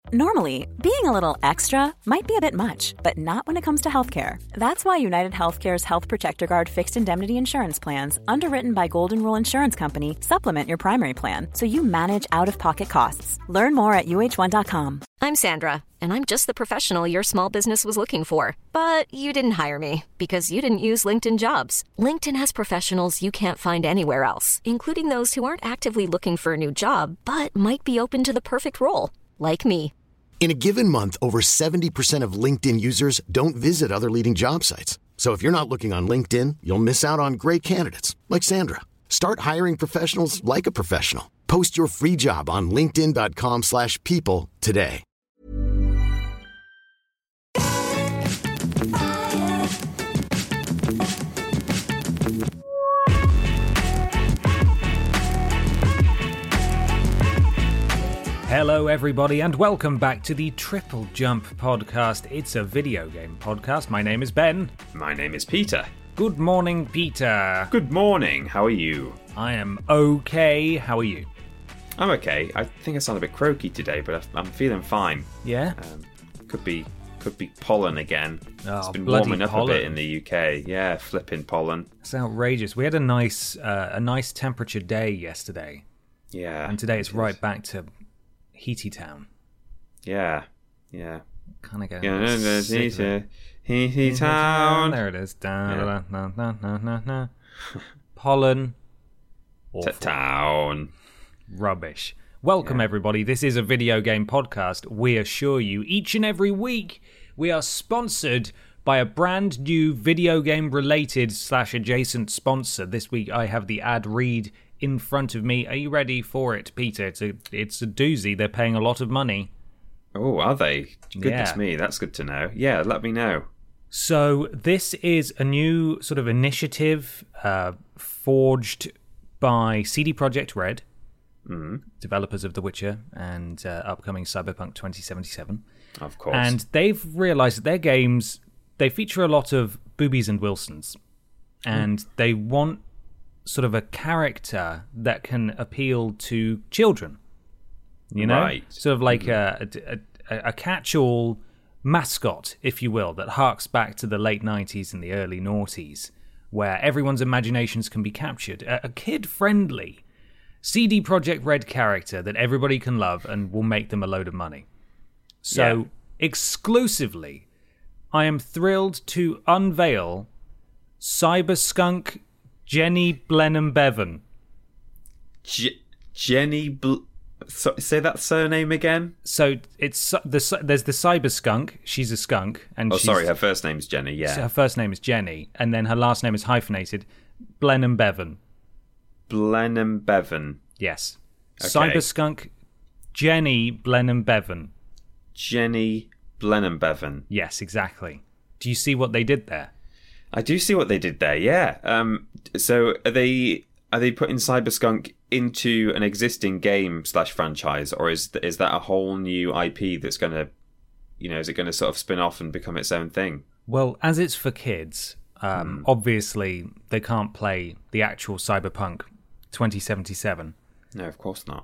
Normally, being a little extra might be a bit much, but not when it comes to healthcare. That's why United Healthcare's Health Protector Guard fixed indemnity insurance plans, underwritten by Golden Rule Insurance Company, supplement your primary plan so you manage out-of-pocket costs. Learn more at uh1.com. I'm Sandra, and I'm just the professional your small business was looking for. But you didn't hire me because you didn't use LinkedIn Jobs. LinkedIn has professionals you can't find anywhere else, including those who aren't actively looking for a new job, but might be open to the perfect role, like me. In a given month, over 70% of LinkedIn users don't visit other leading job sites. So if you're not looking on LinkedIn, you'll miss out on great candidates like Sandra. Start hiring professionals like a professional. Post your free job on linkedin.com/people today. Hello everybody and welcome back to the Triple Jump podcast. It's a video game podcast. My name is Ben. My name is Peter. Good morning, Peter. Good morning. How are you? I am okay. How are you? I'm okay. I think I sound a bit croaky today, but I'm feeling fine. Yeah? Could be pollen again. Oh, it's been bloody warming up pollen. a bit in the UK. Yeah, flipping pollen. It's outrageous. We had a nice temperature day yesterday. Yeah. And today it's right back to Heaty Town. Yeah. Kind of going. Heaty Town. There it is. Pollen. Awful. Town. Rubbish. Welcome everybody. This is a video game podcast. We assure you, each and every week, we are sponsored by a brand new video game related / adjacent sponsor. This week I have the ad read in front of me. Are you ready for it, Peter? It's a doozy. They're paying a lot of money. Oh, are they? Goodness Yeah. me, that's good to know. Yeah, let me know. So this is a new sort of initiative forged by CD Projekt Red, developers of The Witcher and upcoming Cyberpunk 2077. Of course. And they've realised that their games, they feature a lot of boobies and Wilsons. And they want sort of a character that can appeal to children. You know? Right. Sort of like a catch-all mascot, if you will, that harks back to the late 90s and the early noughties, where everyone's imaginations can be captured. A kid-friendly CD Projekt Red character that everybody can love and will make them a load of money. So, exclusively, I am thrilled to unveil Cyberskunk Jenny Blenheim Bevan. Say that surname again? So there's the Cyberskunk. She's a skunk, and her first name's Jenny. Yeah, her first name is Jenny, and then her last name is hyphenated. Blenheim Bevan. Blenheim Bevan. Yes. Okay. Cyberskunk Jenny Blenheim Bevan. Jenny Blenheim Bevan. Yes, exactly. Do you see what they did there? I do see what they did there. Yeah. So are they putting Cyberskunk into an existing game / franchise, or is that a whole new IP that's going to, is it going to sort of spin off and become its own thing? Well, as it's for kids, obviously they can't play the actual Cyberpunk 2077. No, of course not.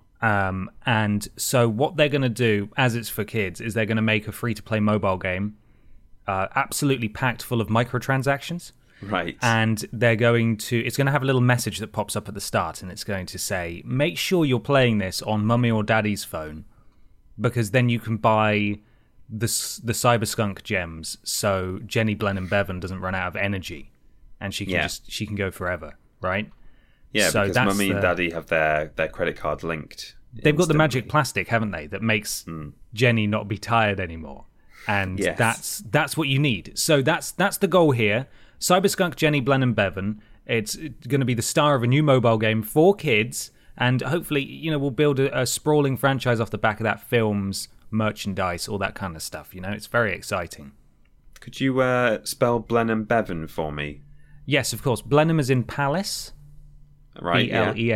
And so what they're going to do, as it's for kids, is they're going to make a free-to-play mobile game absolutely packed full of microtransactions. Right. And it's going to have a little message that pops up at the start, and it's going to say, make sure you're playing this on mummy or daddy's phone, because then you can buy the Cyberskunk gems, so Jenny Blenheim Bevan doesn't run out of energy, and she can go forever, right? Yeah, so because mummy and daddy have their credit card linked. They've got the magic plastic, haven't they, that makes Jenny not be tired anymore. And that's what you need. So that's the goal here. Cyberskunk Jenny Blenheim Bevan. It's going to be the star of a new mobile game for kids, and hopefully, we'll build a sprawling franchise off the back of that, films, merchandise, all that kind of stuff. It's very exciting. Could you spell Blenheim Bevan for me? Yes, of course. Blenheim is in Palace. Right.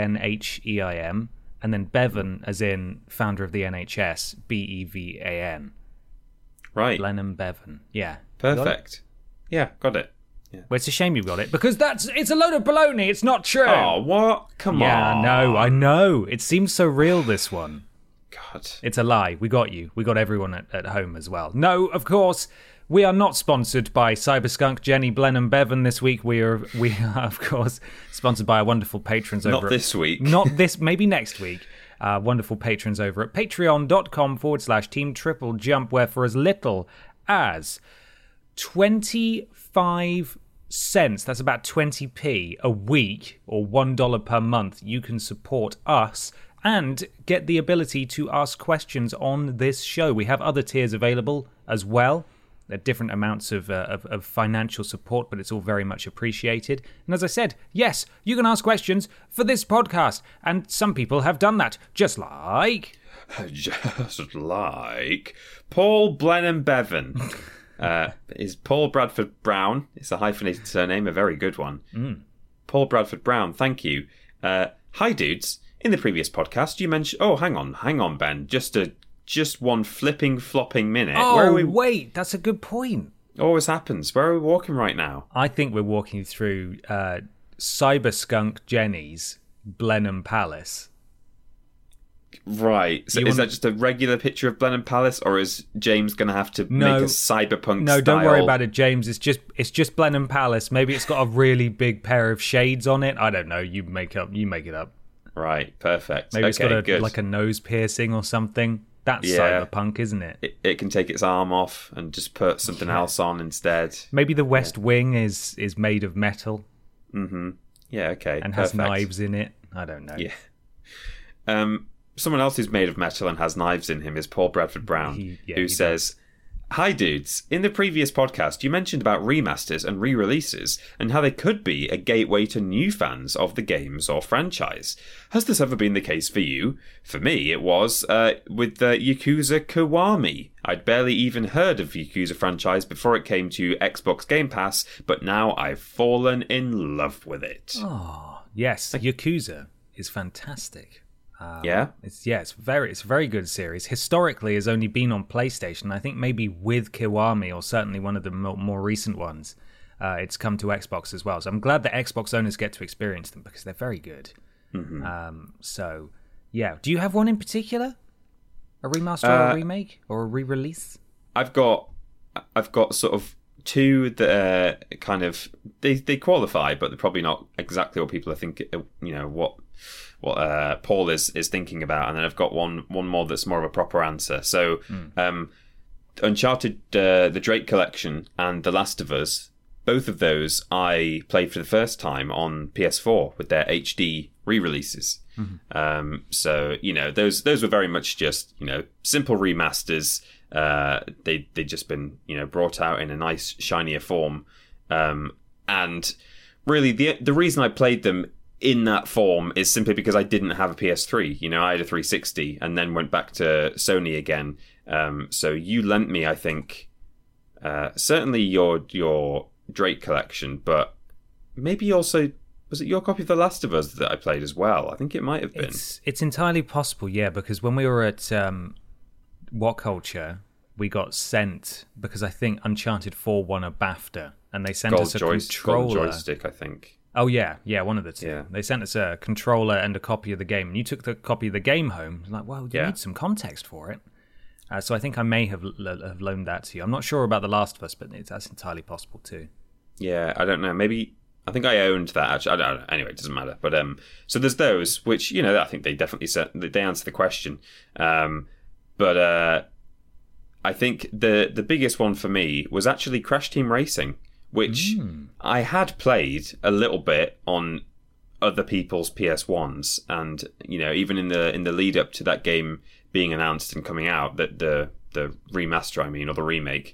Blenheim, and then Bevan as in founder of the NHS, Bevan. Right. Blenheim Bevan. Yeah. Perfect. Yeah, got it. Yeah. Well, it's a shame you've got it, because it's a load of baloney. It's not true. Oh, what? Come on. Yeah, I know. It seems so real, this one. God. It's a lie. We got you. We got everyone at home as well. No, of course, we are not sponsored by Cyberskunk, Jenny, Blenheim, Bevan this week. We are, of course, sponsored by our wonderful patrons over Not this week. Not this, maybe next week. Wonderful patrons over at patreon.com/Team Triple Jump, where for as little as 25 cents, that's about 20p a week, or $1 per month, you can support us and get the ability to ask questions on this show. We have other tiers available as well. There are different amounts of financial support, but it's all very much appreciated. And as I said, yes, you can ask questions for this podcast. And some people have done that, just like Paul Blenheim Bevan. Is Paul Bradford Brown. It's a hyphenated surname, a very good one. Paul Bradford Brown, thank you. Hi, dudes. In the previous podcast, you mentioned... Oh, hang on, Ben. Just one flopping minute. Oh, Where are we... wait, that's a good point. Always happens. Where are we walking right now? I think we're walking through Cyberskunk Jenny's Blenheim Palace. Right. So is that just a regular picture of Blenheim Palace, or is James going to have to make a cyberpunk No, style... don't worry about it, James. It's just Blenheim Palace. Maybe it's got a really big pair of shades on it. I don't know. You make it up. Right. Perfect. Maybe it's got like a nose piercing or something. That's cyberpunk, isn't it? It can take its arm off and just put something else on instead. Maybe the West Wing is made of metal. Mm-hmm. Yeah, okay. And perfect. has knives in it. I don't know. Yeah. Someone else who's made of metal and has knives in him is Paul Bradford Brown, who says, "Hi dudes, in the previous podcast you mentioned about remasters and re-releases and how they could be a gateway to new fans of the games or franchise. Has this ever been the case for you? For me it was with Yakuza Kiwami. I'd barely even heard of the Yakuza franchise before it came to Xbox Game Pass, but now I've fallen in love with it." Oh, yes, Yakuza is fantastic. It's a very good series. Historically, has only been on PlayStation. I think maybe with Kiwami, or certainly one of the more recent ones, it's come to Xbox as well. So I'm glad that Xbox owners get to experience them because they're very good. Mm-hmm. Do you have one in particular? A remaster or a remake or a re-release? I've got sort of two that are kind of they qualify, but they're probably not exactly what people are thinking. What Paul is thinking about, and then I've got one more that's more of a proper answer. So, Uncharted, the Drake Collection, and The Last of Us, both of those I played for the first time on PS4 with their HD re-releases. Mm-hmm. So those were very much just simple remasters. They'd just been brought out in a nice shinier form, and really the reason I played them in that form is simply because I didn't have a PS3. I had a 360 and then went back to Sony again. So you lent me, I think, certainly your Drake Collection, but maybe also, was it your copy of The Last of Us that I played as well? I think it might have been. It's entirely possible, yeah, because when we were at What Culture, we got sent, because I think Uncharted 4 won a BAFTA, and they sent us a controller. Gold joystick, I think. Oh, yeah, one of the two. Yeah. They sent us a controller and a copy of the game, and you took the copy of the game home. Like, well, you need some context for it. So I think I may have loaned that to you. I'm not sure about The Last of Us, but that's entirely possible too. Yeah, I don't know. Maybe, I think I owned that, actually. I don't know. Anyway, it doesn't matter. But so there's those, which, I think they definitely they answer the question. But I think the biggest one for me was actually Crash Team Racing, which I had played a little bit on other people's PS1s, and even in the lead up to that game being announced and coming out, that the remaster, or the remake,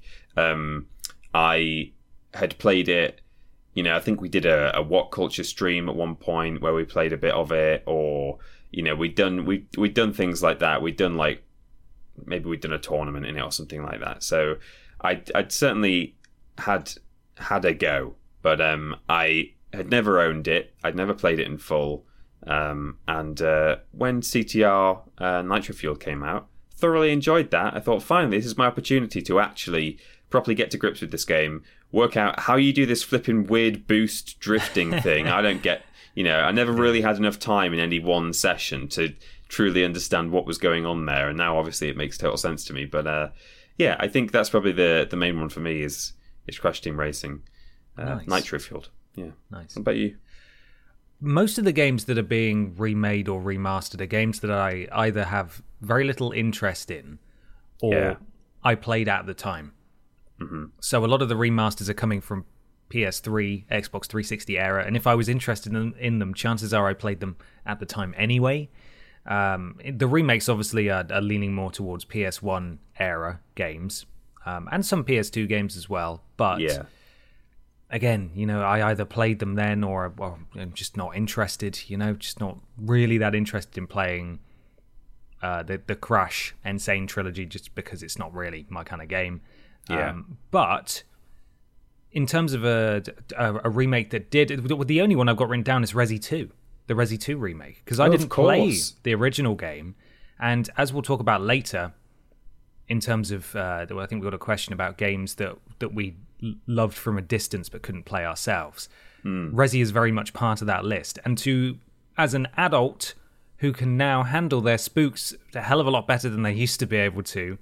I had played it. I think we did a What Culture stream at one point where we played a bit of it, or we'd done things like that. Maybe we'd done a tournament in it or something like that. So I'd certainly had a go, but I had never owned it. I'd never played it in full. And when CTR Nitro Fuel came out, thoroughly enjoyed that. I thought, finally, this is my opportunity to actually properly get to grips with this game, work out how you do this flipping weird boost drifting thing. I don't get, I never really had enough time in any one session to truly understand what was going on there. And now, obviously, it makes total sense to me. But yeah, I think that's probably the main one for me is Crash Team Racing, Nice. Nitro Fueled. Yeah, Nice. What about you? Most of the games that are being remade or remastered are games that I either have very little interest in or I played at the time. Mm-hmm. So a lot of the remasters are coming from PS3, Xbox 360 era, and if I was interested in them, chances are I played them at the time anyway. The remakes obviously are leaning more towards PS1 era games, and some PS2 games as well, but... Yeah. Again, I either played them then or I'm just not interested, just not really that interested in playing the Crash Insane trilogy just because it's not really my kind of game. Yeah. But in terms of a remake that did, the only one I've got written down is Resi 2, the Resi 2 remake, because I didn't play the original game. And as we'll talk about later, in terms of, I think we've got a question about games that we loved from a distance but couldn't play ourselves. Resi is very much part of that list. And as an adult who can now handle their spooks a hell of a lot better than they used to be able to,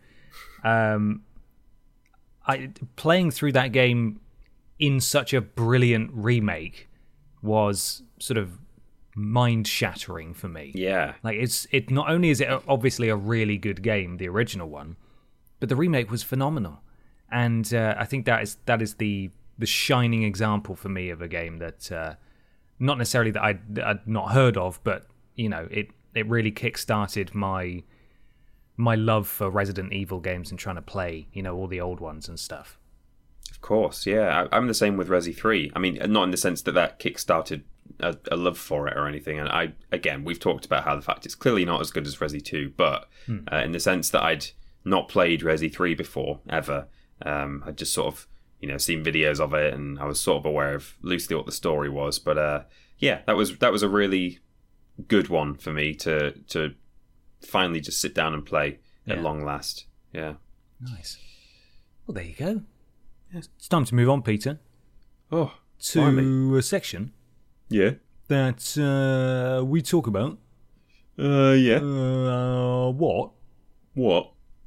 playing through that game in such a brilliant remake was sort of mind-shattering for me. Yeah. Like it not only is it obviously a really good game, the original one, but the remake was phenomenal. And I think that is the shining example for me of a game that not necessarily that I'd not heard of, but it really kick-started my love for Resident Evil games and trying to play all the old ones and stuff. Of course, yeah. I'm the same with Resi 3. I mean, not in the sense that kick-started a love for it or anything. And we've talked about how the fact it's clearly not as good as Resi 2, but in the sense that I'd not played Resi 3 before, ever. I'd just sort of, seen videos of it, and I was sort of aware of loosely what the story was. But yeah, that was a really good one for me to finally just sit down and play at long last. Yeah. Nice. Well, there you go. It's time to move on, Peter. Oh, to blimey. a section. Yeah. That we talk about. Yeah. What? What?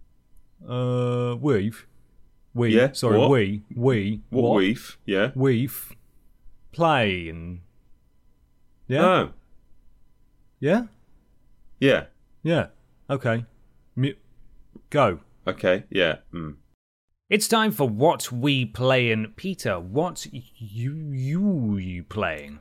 We. Yeah. Sorry, what? we. What we've? Yeah. We've play and. Yeah. Oh. Yeah. Yeah. Yeah. Okay. Go. Okay. Yeah. It's time for what we play. And Peter, what you playing?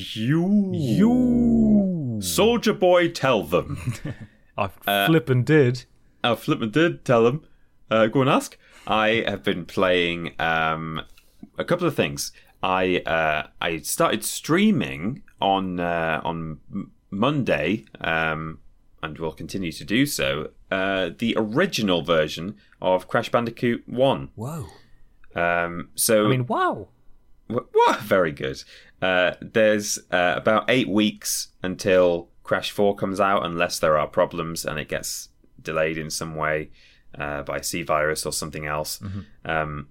You. Soldier Boy, tell them. I flippin' did. I flippin' did tell them. Go and ask. I have been playing a couple of things. I started streaming on Monday, and will continue to do so. The original version of Crash Bandicoot 1. Whoa. Wow. What? Very good. There's about 8 weeks until Crash 4 comes out, unless there are problems and it gets delayed in some way by C-Virus or something else. Mm-hmm.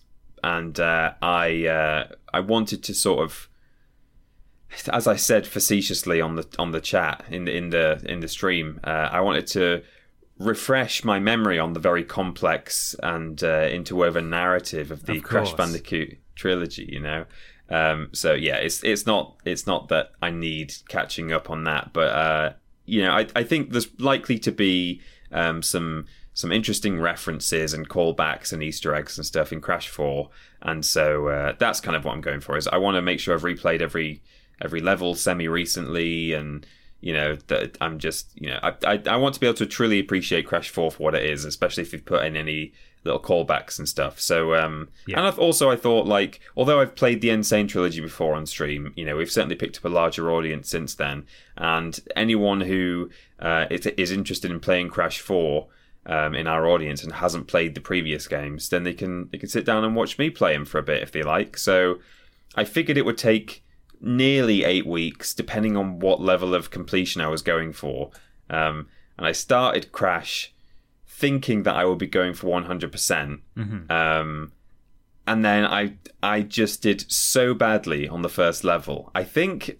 I wanted to sort of, as I said facetiously on the chat in the stream, I wanted to refresh my memory on the very complex and interwoven narrative of the Crash Bandicoot trilogy. So yeah, it's not that I need catching up on that, but I think there's likely to be some interesting references and callbacks and Easter eggs and stuff in Crash 4, and so that's kind of what I'm going for. Is I want to make sure I've replayed every level semi-recently, and that I'm just I want to be able to truly appreciate Crash 4 for what it is, especially if you've put in any little callbacks and stuff. So and I thought, like, although I've played the Insane trilogy before on stream, we've certainly picked up a larger audience since then, and anyone who is interested in playing Crash 4 in our audience and hasn't played the previous games, then they can sit down and watch me play them for a bit if they like. So I figured it would take nearly 8 weeks, depending on what level of completion I was going for. And I started Crash thinking that I would be going for 100%. Mm-hmm. And then I just did so badly on the first level. I think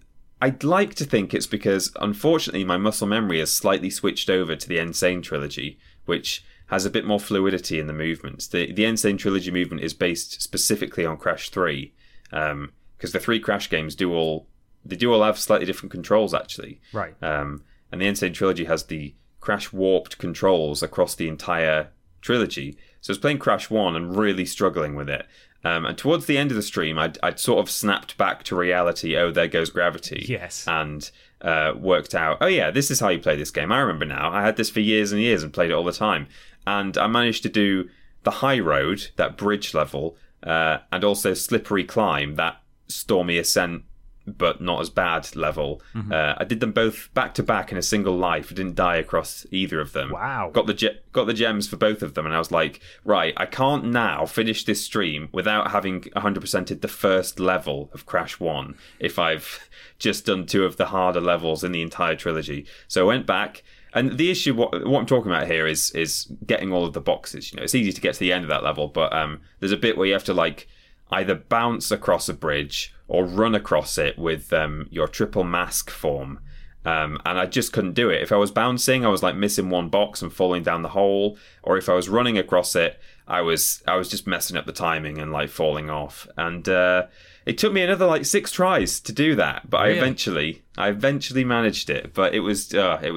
I'd like to think it's because, unfortunately, my muscle memory has slightly switched over to the Insane Trilogy, which has a bit more fluidity in the movements. The Insane Trilogy movement is based specifically on Crash 3, because the 3 Crash games do all have slightly different controls, actually. Right. And the Insane Trilogy has the Crash warped controls across the entire trilogy. So I was playing Crash 1 and really struggling with it. And towards the end of the stream, I'd sort of snapped back to reality. Oh, there goes gravity. Yes. And worked out, oh yeah, this is how you play this game. I remember now. I had this for years and years and played it all the time. And I managed to do the high road, that bridge level, and also slippery climb, that stormy ascent, but not as bad level. Mm-hmm. I did them both back to back in a single life. I didn't die across either of them. Wow. Got the gems for both of them, and I was like, right, I can't now finish this stream without having 100%ed the first level of Crash 1 if I've just done 2 of the harder levels in the entire trilogy. So I went back, and the issue, what I'm talking about here is getting all of the boxes. You know, it's easy to get to the end of that level, but there's a bit where you have to like either bounce across a bridge or run across it with your triple mask form. And I just couldn't do it. If I was bouncing, I was like missing one box and falling down the hole. Or if I was running across it, I was just messing up the timing and like falling off. And it took me another like 6 tries to do that. But Really? I eventually managed it. But it was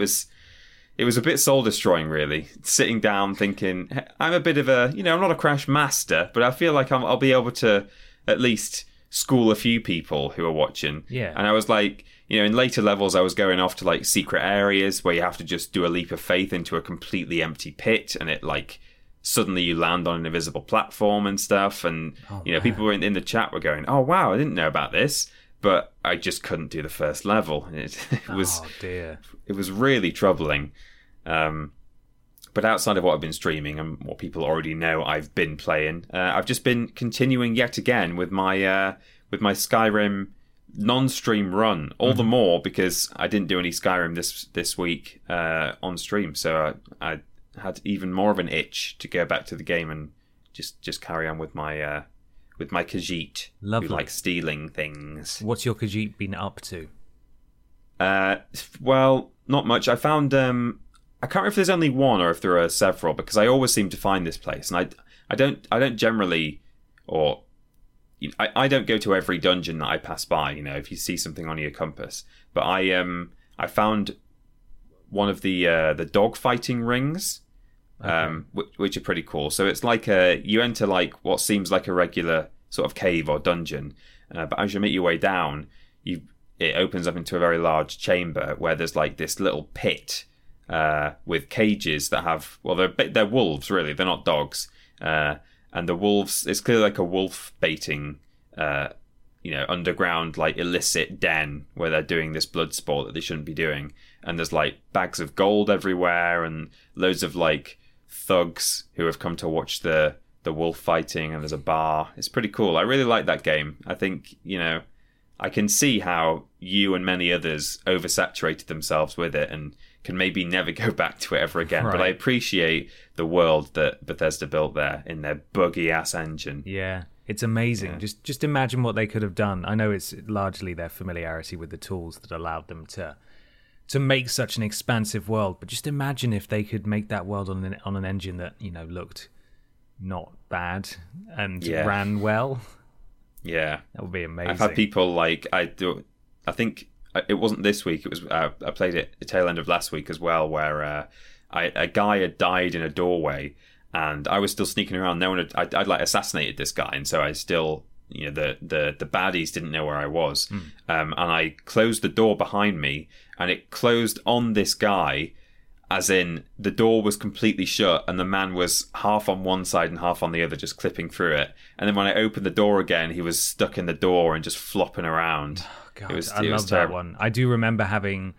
a bit soul destroying, really. Sitting down thinking, I'm a bit of a, I'm not a Crash master, but I feel like I'll be able to at least school a few people who are watching. Yeah. And I was like, in later levels, I was going off to like secret areas where you have to just do a leap of faith into a completely empty pit, and it like suddenly you land on an invisible platform and stuff. And, people were in the chat were going, oh, wow, I didn't know about this. But I just couldn't do the first level. It was, oh dear. It was really troubling. But outside of what I've been streaming and what people already know I've been playing, I've just been continuing yet again with my Skyrim non-stream run. All the more because I didn't do any Skyrim this week on stream, so I had even more of an itch to go back to the game and just carry on with my Khajiit, Lovely. who likes stealing things. What's your Khajiit been up to? Well, not much. I found I can't remember if there's only one or if there are several, because I always seem to find this place, and I don't generally, or I don't go to every dungeon that I pass by. If you see something on your compass, but I found one of the dog fighting rings, which are pretty cool. So it's like you enter like what seems like a regular sort of cave or dungeon, but as you make your way down, it opens up into a very large chamber where there's like this little pit. With cages that have, well, they're wolves, really. They're not dogs. And the wolves, it's clearly like a wolf baiting, underground, like illicit den where they're doing this blood sport that they shouldn't be doing. And there's like bags of gold everywhere and loads of like thugs who have come to watch the wolf fighting. And there's a bar. It's pretty cool. I really like that game. I think, I can see how you and many others oversaturated themselves with it and can maybe never go back to it ever again. Right. But I appreciate the world that Bethesda built there in their buggy ass engine. Yeah, it's amazing. Yeah. Just imagine what they could have done. I know it's largely their familiarity with the tools that allowed them to make such an expansive world, but just imagine if they could make that world on an engine that looked not bad and ran well. Yeah, that would be amazing. I've had people like I think it wasn't this week. It was I played it the tail end of last week as well, where a guy had died in a doorway, and I was still sneaking around. No one I'd like assassinated this guy, and so I still the baddies didn't know where I was, and I closed the door behind me, and it closed on this guy. As in, the door was completely shut and the man was half on one side and half on the other, just clipping through it. And then when I opened the door again, he was stuck in the door and just flopping around. Oh, God, I love that one. I do remember having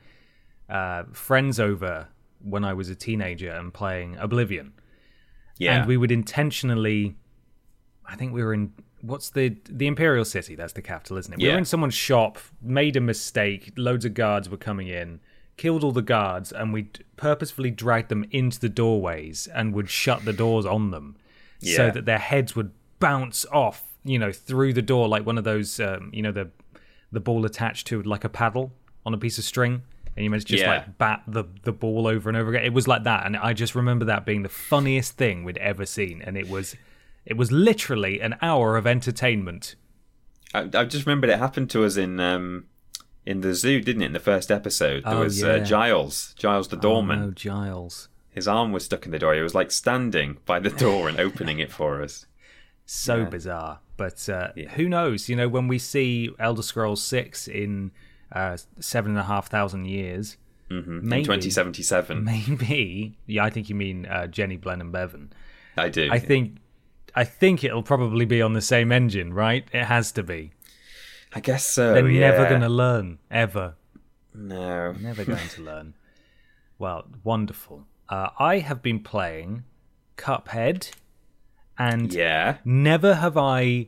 friends over when I was a teenager and playing Oblivion. Yeah. And we would intentionally... I think we were in... What's the Imperial City? That's the capital, isn't it? We were in someone's shop, made a mistake, loads of guards were coming in, killed all the guards, and we'd purposefully drag them into the doorways and would shut the doors on them so that their heads would bounce off, through the door like one of those, the ball attached to like a paddle on a piece of string, and you meant to just like bat the ball over and over again. It was like that, and I just remember that being the funniest thing we'd ever seen, and it was literally an hour of entertainment. I just remembered it happened to us in the zoo, didn't it? In the first episode, there was Giles the doorman. Oh, no, Giles. His arm was stuck in the door. He was like standing by the door and opening it for us. So bizarre. But who knows? You know, when we see Elder Scrolls 6 in 7,500 years, maybe, in 2077. Maybe. Yeah, I think you mean Jenny, Blen and Bevan. I do. I think it'll probably be on the same engine, right? It has to be. I guess so. They're never going to learn, ever. No. Never going to learn. Well, wonderful. I have been playing Cuphead, and never have I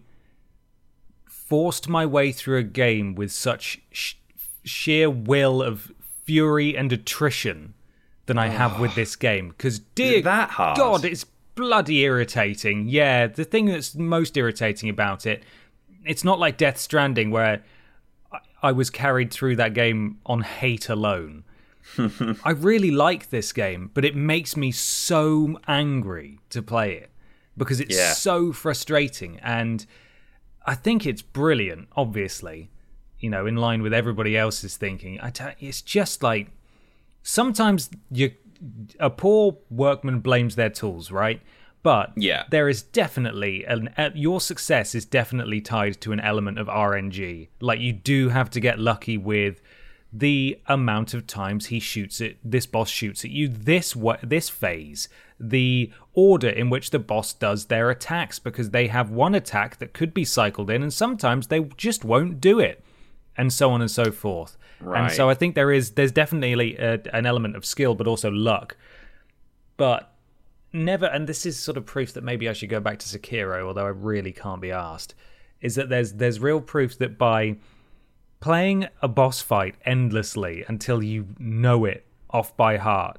forced my way through a game with such sheer will of fury and attrition than I have with this game. Because, dear that hard? God, it's bloody irritating. Yeah, the thing that's most irritating about it, it's not like Death Stranding where I was carried through that game on hate alone. I really like this game, but it makes me so angry to play it because it's so frustrating. And I think it's brilliant, obviously, you know, in line with everybody else's thinking. It's just like sometimes a poor workman blames their tools, right? But there is definitely your success is definitely tied to an element of RNG. Like, you do have to get lucky with the amount of times this boss shoots at you, this phase, the order in which the boss does their attacks, because they have one attack that could be cycled in, and sometimes they just won't do it, and so on and so forth. Right. And so I think there's definitely an element of skill, but also luck. But never, and this is sort of proof that maybe I should go back to Sekiro, although I really can't be asked, is that there's real proof that by playing a boss fight endlessly until you know it off by heart,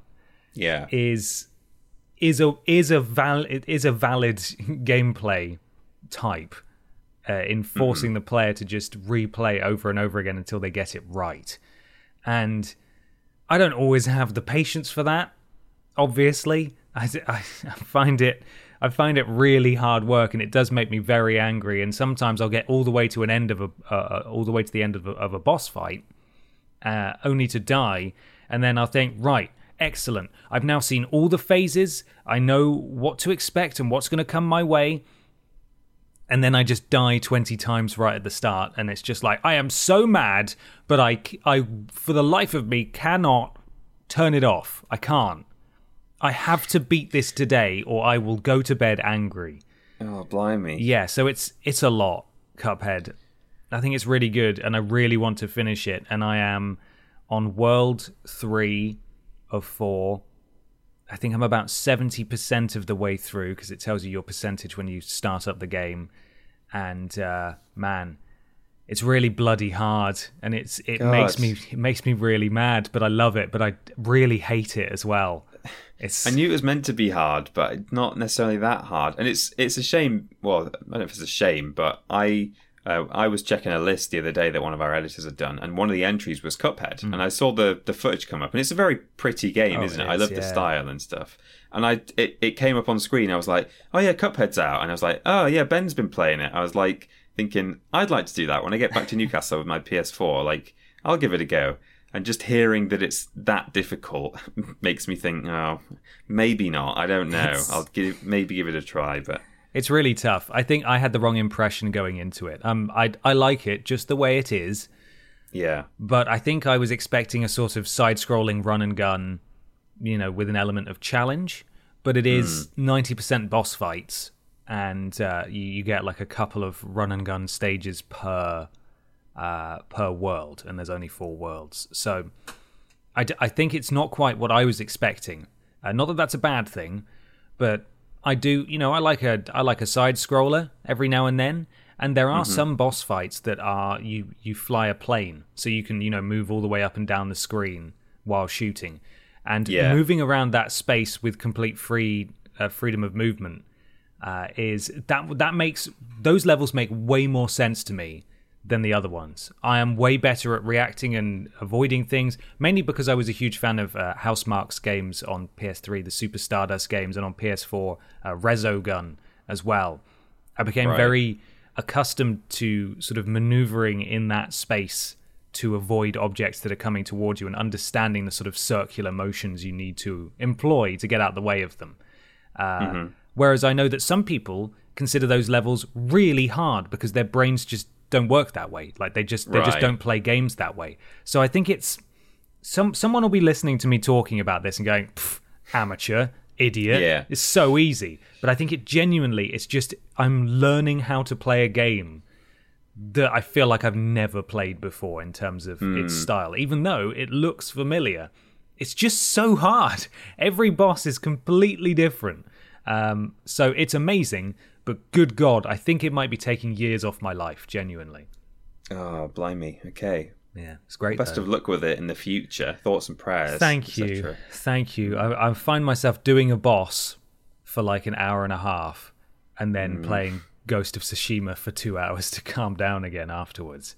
is a valid gameplay type in forcing the player to just replay over and over again until they get it right. And I don't always have the patience for that. Obviously, I find it really hard work, and it does make me very angry. And sometimes I'll get all the way to the end of a boss fight, only to die. And then I'll think, right, excellent. I've now seen all the phases. I know what to expect and what's going to come my way. And then I just die 20 times right at the start, and it's just like, I am so mad, but I for the life of me cannot turn it off. I can't. I have to beat this today, or I will go to bed angry. Oh, blimey. Yeah, so it's a lot, Cuphead. I think it's really good, and I really want to finish it. And I am on World 3 of 4. I think I'm about 70% of the way through, because it tells you your percentage when you start up the game. And, man, it's really bloody hard, and it makes me really mad, but I love it, but I really hate it as well. I knew it was meant to be hard, but not necessarily that hard. And it's a shame. Well, I don't know if it's a shame, but I was checking a list the other day that one of our editors had done, and one of the entries was Cuphead, and I saw the footage come up, and it's a very pretty game, isn't it? I love the style and stuff. And it came up on screen. I was like, oh yeah, Cuphead's out, and I was like, oh yeah, Ben's been playing it. I was like thinking, I'd like to do that when I get back to Newcastle with my PS4. Like, I'll give it a go. And just hearing that it's that difficult makes me think, oh, maybe not. I don't know. I'll maybe give it a try, but it's really tough. I think I had the wrong impression going into it. I like it just the way it is. Yeah. But I think I was expecting a sort of side-scrolling run and gun, you know, with an element of challenge. But it is 90% boss fights, and you get like a couple of run and gun stages per world, and there's only 4 worlds. So I think it's not quite what I was expecting. Not that that's a bad thing, but I do, you know, I like a side scroller every now and then, and there are some boss fights that are you fly a plane, so you can, you know, move all the way up and down the screen while shooting, and moving around that space with complete freedom of movement is that makes those levels make way more sense to me than the other ones. I am way better at reacting and avoiding things, mainly because I was a huge fan of Housemarque's games on PS3, the Super Stardust games, and on PS4, Resogun as well. I became very accustomed to sort of maneuvering in that space to avoid objects that are coming towards you and understanding the sort of circular motions you need to employ to get out the way of them. Whereas I know that some people consider those levels really hard because their brains just don't work that way. Like they just don't play games that way. So I think it's someone will be listening to me talking about this and going, amateur, idiot. Yeah. It's so easy. But I think it's just I'm learning how to play a game that I feel like I've never played before in terms of its style. Even though it looks familiar, it's just so hard. Every boss is completely different. So it's amazing, but good God, I think it might be taking years off my life, genuinely. Oh, blimey. Okay. Yeah, it's great. Best of luck with it in the future. Thoughts and prayers. Thank you. Thank you. I find myself doing a boss for like an hour and a half and then playing Ghost of Tsushima for 2 hours to calm down again afterwards.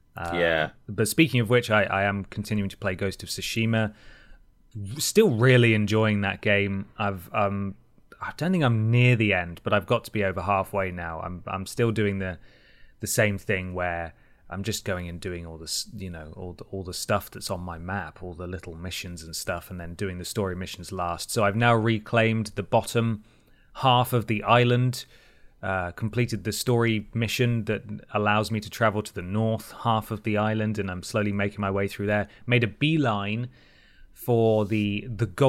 But speaking of which, I am continuing to play Ghost of Tsushima. Still really enjoying that game. I don't think I'm near the end, but I've got to be over halfway now. I'm still doing the same thing where I'm just going and doing all this, all the stuff that's on my map, all the little missions and stuff, and then doing the story missions last. So I've now reclaimed the bottom half of the island, completed the story mission that allows me to travel to the north half of the island, and I'm slowly making my way through there. Made a beeline for the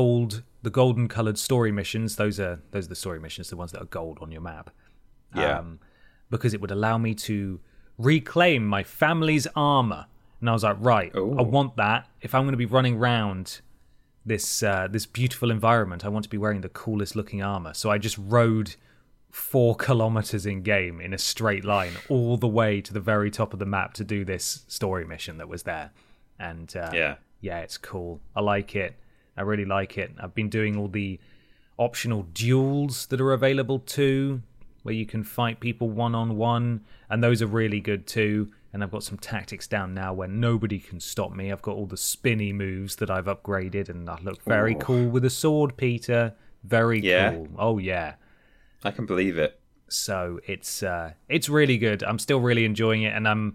golden coloured story missions. Those are the story missions, the ones that are gold on your map. Because it would allow me to reclaim my family's armor. And I was like, right, Ooh. I want that. If I'm going to be running around this beautiful environment, I want to be wearing the coolest looking armor. So I just rode 4 kilometers in game in a straight line all the way to the very top of the map to do this story mission that was there. And it's cool. I like it. I really like it. I've been doing all the optional duels that are available too, where you can fight people one-on-one, and those are really good too. And I've got some tactics down now where nobody can stop me. I've got all the spinny moves that I've upgraded, and I look very cool with a sword, Peter. Very cool. Oh, yeah. I can believe it. So it's really good. I'm still really enjoying it, and I'm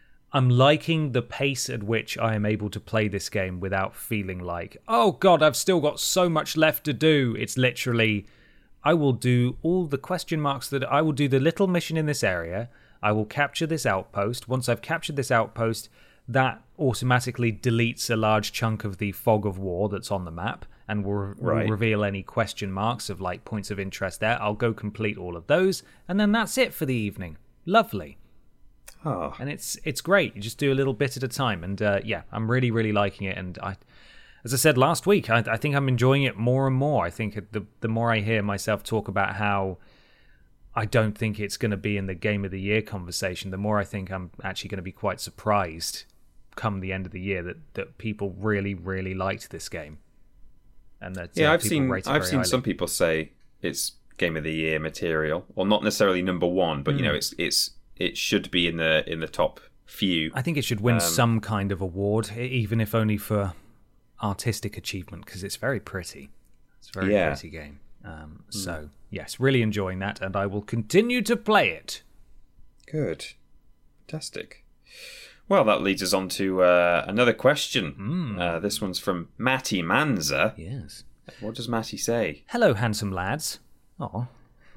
liking the pace at which I am able to play this game without feeling like, oh God, I've still got so much left to do. It's literally, I will do all the question marks that I will do the little mission in this area. I will capture this outpost. Once I've captured this outpost, that automatically deletes a large chunk of the fog of war that's on the map and will reveal any question marks of like points of interest there. I'll go complete all of those, and then that's it for the evening. Lovely. Oh. And it's great. You just do a little bit at a time. And I'm really, really liking it. And as I said last week, I think I'm enjoying it more and more. I think the more I hear myself talk about how I don't think it's going to be in the Game of the Year conversation, the more I think I'm actually going to be quite surprised come the end of the year that people really, really liked this game. And that I've seen some people say it's Game of the Year material, or not necessarily number one, but it should be in the top few. I think it should win some kind of award, even if only for artistic achievement, because it's very pretty. It's a very pretty game. So, yes, really enjoying that, and I will continue to play it. Good. Fantastic. Well, that leads us on to another question. This one's from Matty Manza. Yes. What does Matty say? Hello, handsome lads. Oh.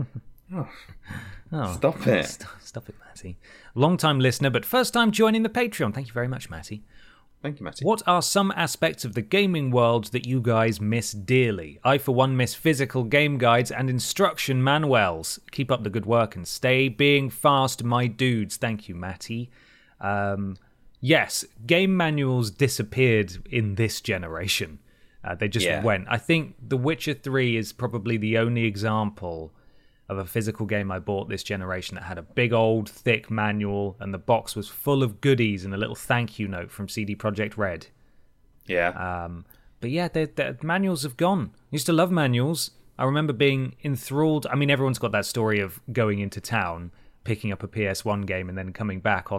Stop it. Stop it, Matty. Long-time listener, but first time joining the Patreon. Thank you very much, Matty. Thank you, Matty. What are some aspects of the gaming world that you guys miss dearly? I, for one, miss physical game guides and instruction manuals. Keep up the good work and stay being fast, my dudes. Thank you, Matty. Yes, game manuals disappeared in this generation. They just went. I think The Witcher 3 is probably the only example of a physical game I bought this generation that had a big old thick manual, and the box was full of goodies and a little thank you note from CD Projekt Red. Yeah. But yeah, the manuals have gone. I used to love manuals. I remember being enthralled. I mean, everyone's got that story of going into town, picking up a PS1 game, and then coming back on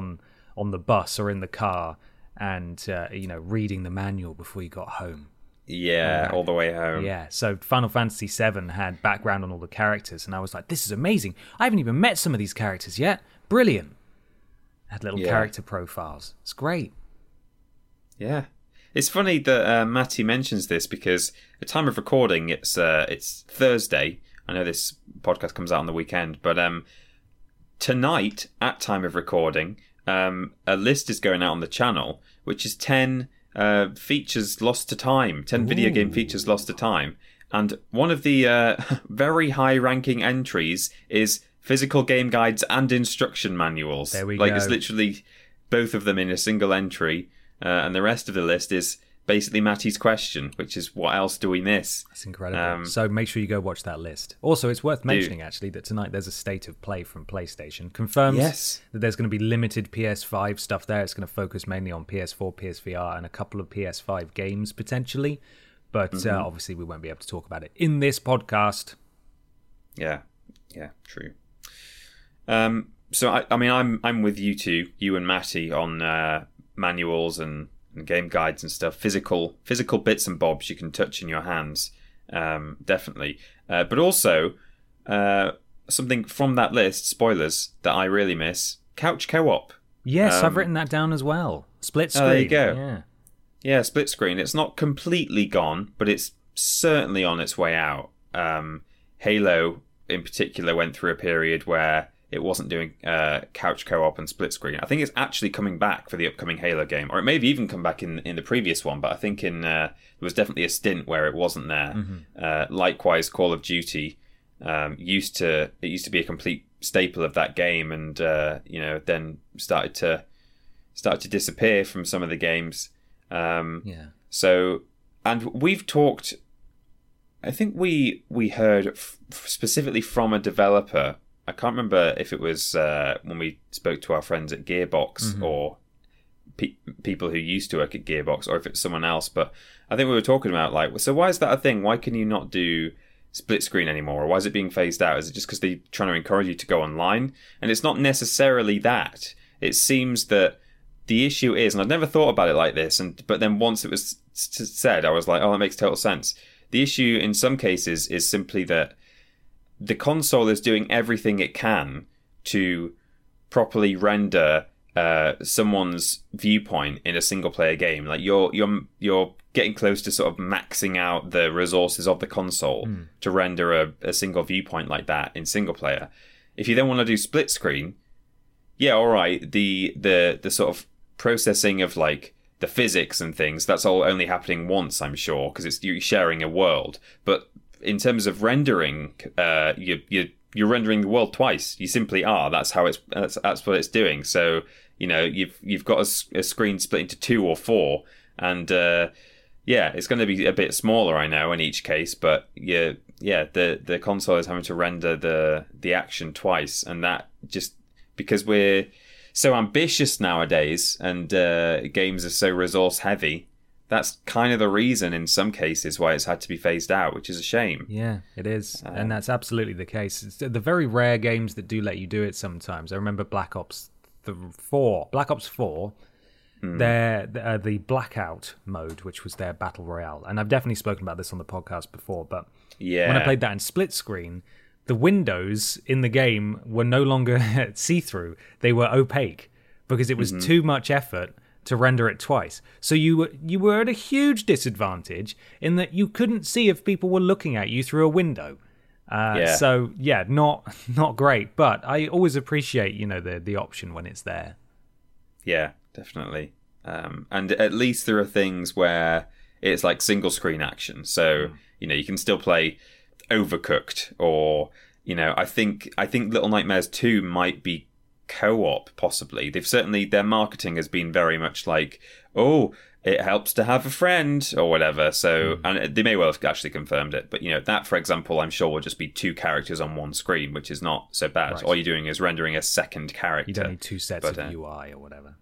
on the bus or in the car and, reading the manual before you got home. Yeah, all the way home. Yeah, so Final Fantasy VII had background on all the characters, and I was like, this is amazing. I haven't even met some of these characters yet. Brilliant. Had little character profiles. It's great. Yeah. It's funny that Matty mentions this because at the time of recording, it's Thursday. I know this podcast comes out on the weekend, but tonight, at time of recording, a list is going out on the channel, which is 10 features lost to time, 10 video game features lost to time. And one of the very high-ranking entries is physical game guides and instruction manuals. There we go. It's literally both of them in a single entry. And the rest of the list is basically Matty's question, which is, what else do we miss? That's incredible. So make sure you go watch that list. Also, it's worth mentioning, actually, that tonight there's a state of play from PlayStation. Confirms that there's going to be limited PS5 stuff there. It's going to focus mainly on PS4, PSVR, and a couple of PS5 games, potentially. But obviously, we won't be able to talk about it in this podcast. Yeah, true. So, I'm with you two, you and Matty, on manuals and game guides and stuff, physical bits and bobs you can touch in your hands, definitely. But also, something from that list, spoilers, that I really miss, couch co-op. Yes, I've written that down as well. Split screen. There you go. Yeah, split screen. It's not completely gone, but it's certainly on its way out. Halo, in particular, went through a period where it wasn't doing couch co-op and split screen. I think it's actually coming back for the upcoming Halo game, or it may have even come back in the previous one, but I think there was definitely a stint where it wasn't there. Likewise, Call of Duty used to be a complete staple of that game, and then started to disappear from some of the games. So, and we've talked. I think we heard specifically from a developer. I can't remember if it was when we spoke to our friends at Gearbox or people who used to work at Gearbox, or if it's someone else. But I think we were talking about, so why is that a thing? Why can you not do split screen anymore? Or why is it being phased out? Is it just because they're trying to encourage you to go online? And it's not necessarily that. It seems that the issue is, and I'd never thought about it like this, but then once it was said, I was like, oh, that makes total sense. The issue in some cases is simply that the console is doing everything it can to properly render someone's viewpoint in a single player game. Like you're getting close to sort of maxing out the resources of the console to render a single viewpoint like that in single player. If you then want to do split screen, yeah, all right, the sort of processing of like the physics and things, that's all only happening once, I'm sure, because you're sharing a world. But in terms of rendering, you're rendering the world twice. You simply are. That's how that's what it's doing. So you've got a screen split into 2 or 4, and it's going to be a bit smaller, I know, in each case. But the console is having to render the action twice, and that just because we're so ambitious nowadays, and games are so resource heavy. That's kind of the reason in some cases why it's had to be phased out, which is a shame. Yeah, it is. And that's absolutely the case. It's the very rare games that do let you do it sometimes. I remember Black Ops 4, the Blackout mode, which was their Battle Royale. And I've definitely spoken about this on the podcast before, but when I played that in split screen, the windows in the game were no longer see-through. They were opaque because it was too much effort to render it twice. So you were at a huge disadvantage in that you couldn't see if people were looking at you through a window. So not great. But I always appreciate the option when it's there. Yeah, definitely. And at least there are things where it's like single screen action. So you can still play Overcooked, or I think Little Nightmares 2 might be co-op, possibly. Their marketing has been very much like, oh, it helps to have a friend or whatever. So and they may well have actually confirmed it, but that, for example, I'm sure will just be 2 characters on one screen, which is not so bad. Right. All you're doing is rendering a second character. You don't need 2 sets of UI or whatever.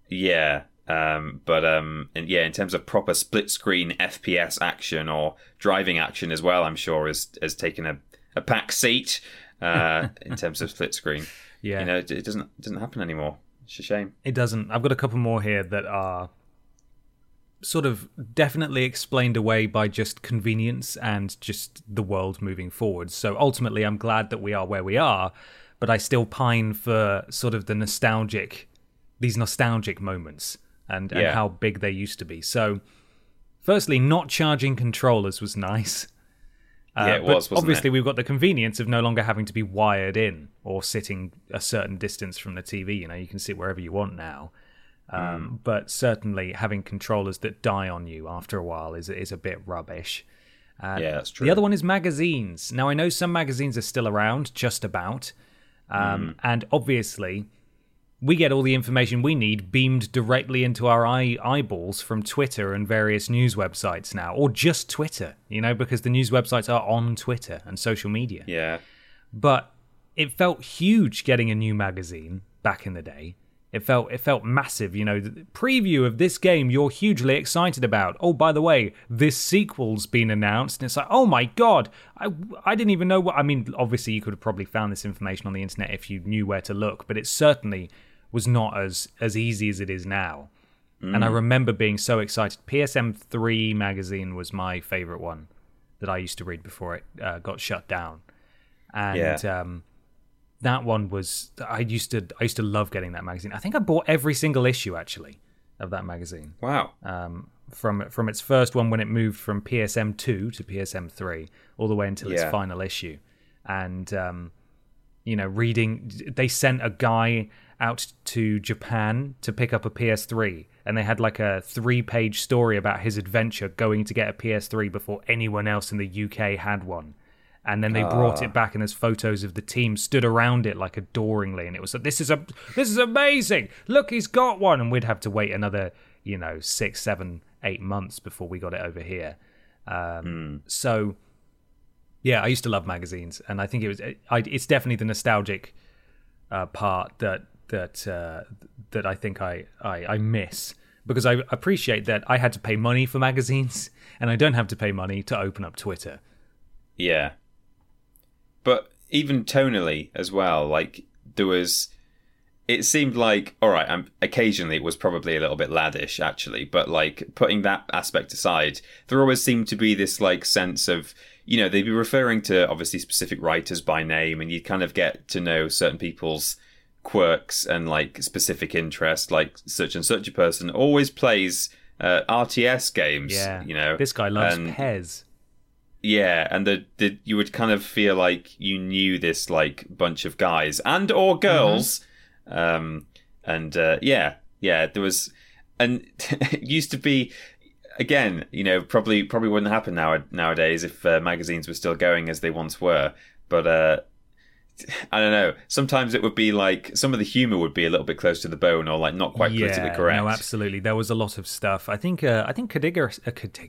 In terms of proper split screen FPS action or driving action as well, I'm sure has taken a back seat in terms of split screen. Yeah, it doesn't happen anymore. It's a shame. It doesn't. I've got a couple more here that are sort of definitely explained away by just convenience and just the world moving forward. So ultimately, I'm glad that we are where we are, but I still pine for sort of these nostalgic moments and how big they used to be. So firstly, not charging controllers was nice. It was, wasn't obviously, it? we've got the convenience of no longer having to be wired in or sitting a certain distance from the TV. You know, you can sit wherever you want now. But certainly having controllers that die on you after a while is a bit rubbish. Yeah, that's true. The other one is magazines. Now, I know some magazines are still around, just about. And obviously, we get all the information we need beamed directly into our eyeballs from Twitter and various news websites now, or just Twitter, you know, because the news websites are on Twitter and social media. Yeah. But it felt huge getting a new magazine back in the day. It felt massive, you know, the preview of this game you're hugely excited about. Oh, by the way, this sequel's been announced. And it's like, oh my God, I didn't even know what... I mean, obviously you could have probably found this information on the internet if you knew where to look, but it certainly was not as easy as it is now. And I remember being so excited. PSM3 magazine was my favorite one that I used to read before it got shut down. And that one was... I used to love getting that magazine. I think I bought every single issue, actually, of that magazine. Wow. From its first one when it moved from PSM2 to PSM3 all the way until its final issue. And, you know, reading... They sent a guy out to Japan to pick up a PS3, and they had like a 3-page story about his adventure going to get a PS3 before anyone else in the UK had one. And then they brought it back, and there's photos of the team stood around it like adoringly, and it was like, this is amazing. Look, he's got one. And we'd have to wait another, 6, 7, 8 months before we got it over here. So, yeah, I used to love magazines, and I think it's definitely the nostalgic part that I think I miss, because I appreciate that I had to pay money for magazines, and I don't have to pay money to open up Twitter. Yeah. But even tonally as well, like it seemed like, all right, occasionally it was probably a little bit laddish actually, but like putting that aspect aside, there always seemed to be this like sense of, they'd be referring to obviously specific writers by name, and you'd kind of get to know certain people's quirks and like specific interests, like such and such a person always plays RTS games. Yeah, this guy loves Pez. Yeah, and you would kind of feel like you knew this like bunch of guys and or girls, there was, and it used to be, again, probably wouldn't happen nowadays if magazines were still going as they once were. But I don't know. Sometimes it would be like some of the humor would be a little bit close to the bone, or like not quite politically correct. No, absolutely. There was a lot of stuff. I think Cadigarus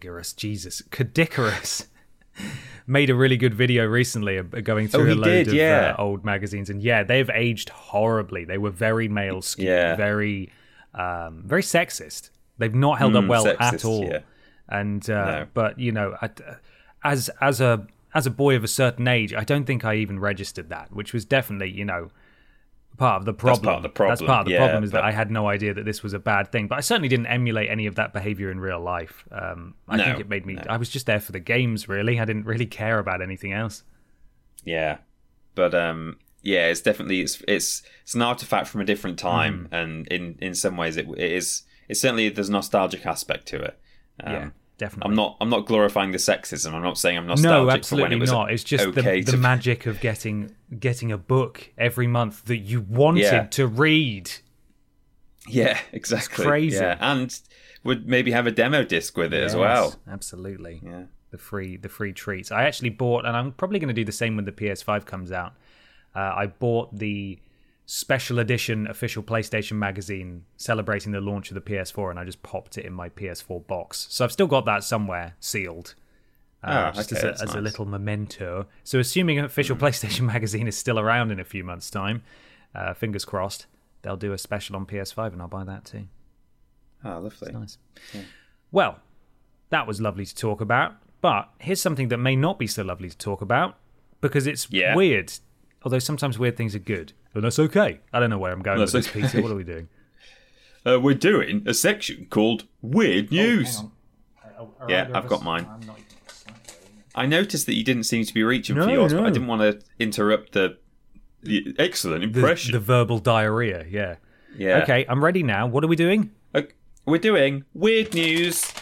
made a really good video recently of going through a load of old magazines, and they've aged horribly. They were very male skewed, very sexist. They've not held up well at all. Yeah. And no. But as a boy of a certain age, I don't think I even registered that, which was definitely part of the problem. That's part of the problem is that I had no idea that this was a bad thing. But I certainly didn't emulate any of that behavior in real life. I think it made me... I was just there for the games, really. I didn't really care about anything else. Yeah. But, it's definitely... It's an artifact from a different time. And in some ways, it is... It's certainly... There's a nostalgic aspect to it. Definitely. I'm not glorifying the sexism. I'm not saying I'm nostalgic. No, absolutely not. It's just the magic of getting a book every month that you wanted to read. Yeah, exactly. It's crazy. Yeah. And would maybe have a demo disc with it as well. Absolutely. Yeah. The free treats. I actually bought, and I'm probably going to do the same when the PS5 comes out. I bought the special edition official PlayStation magazine celebrating the launch of the PS4, and I just popped it in my PS4 box. So I've still got that somewhere sealed, as a little memento. So assuming an official PlayStation magazine is still around in a few months' time, fingers crossed, they'll do a special on PS5, and I'll buy that too. Oh, lovely. That's nice. Yeah. Well, that was lovely to talk about, but here's something that may not be so lovely to talk about, because it's weird. Although sometimes weird things are good. But that's okay. I don't know where I'm going with this, Peter. What are we doing? We're doing a section called Weird News. Hang on. Yeah, I've got mine. I noticed that you didn't seem to be reaching for yours, but I didn't want to interrupt the excellent impression. The verbal diarrhea, yeah. Yeah. Okay, I'm ready now. What are we doing? We're doing Weird News.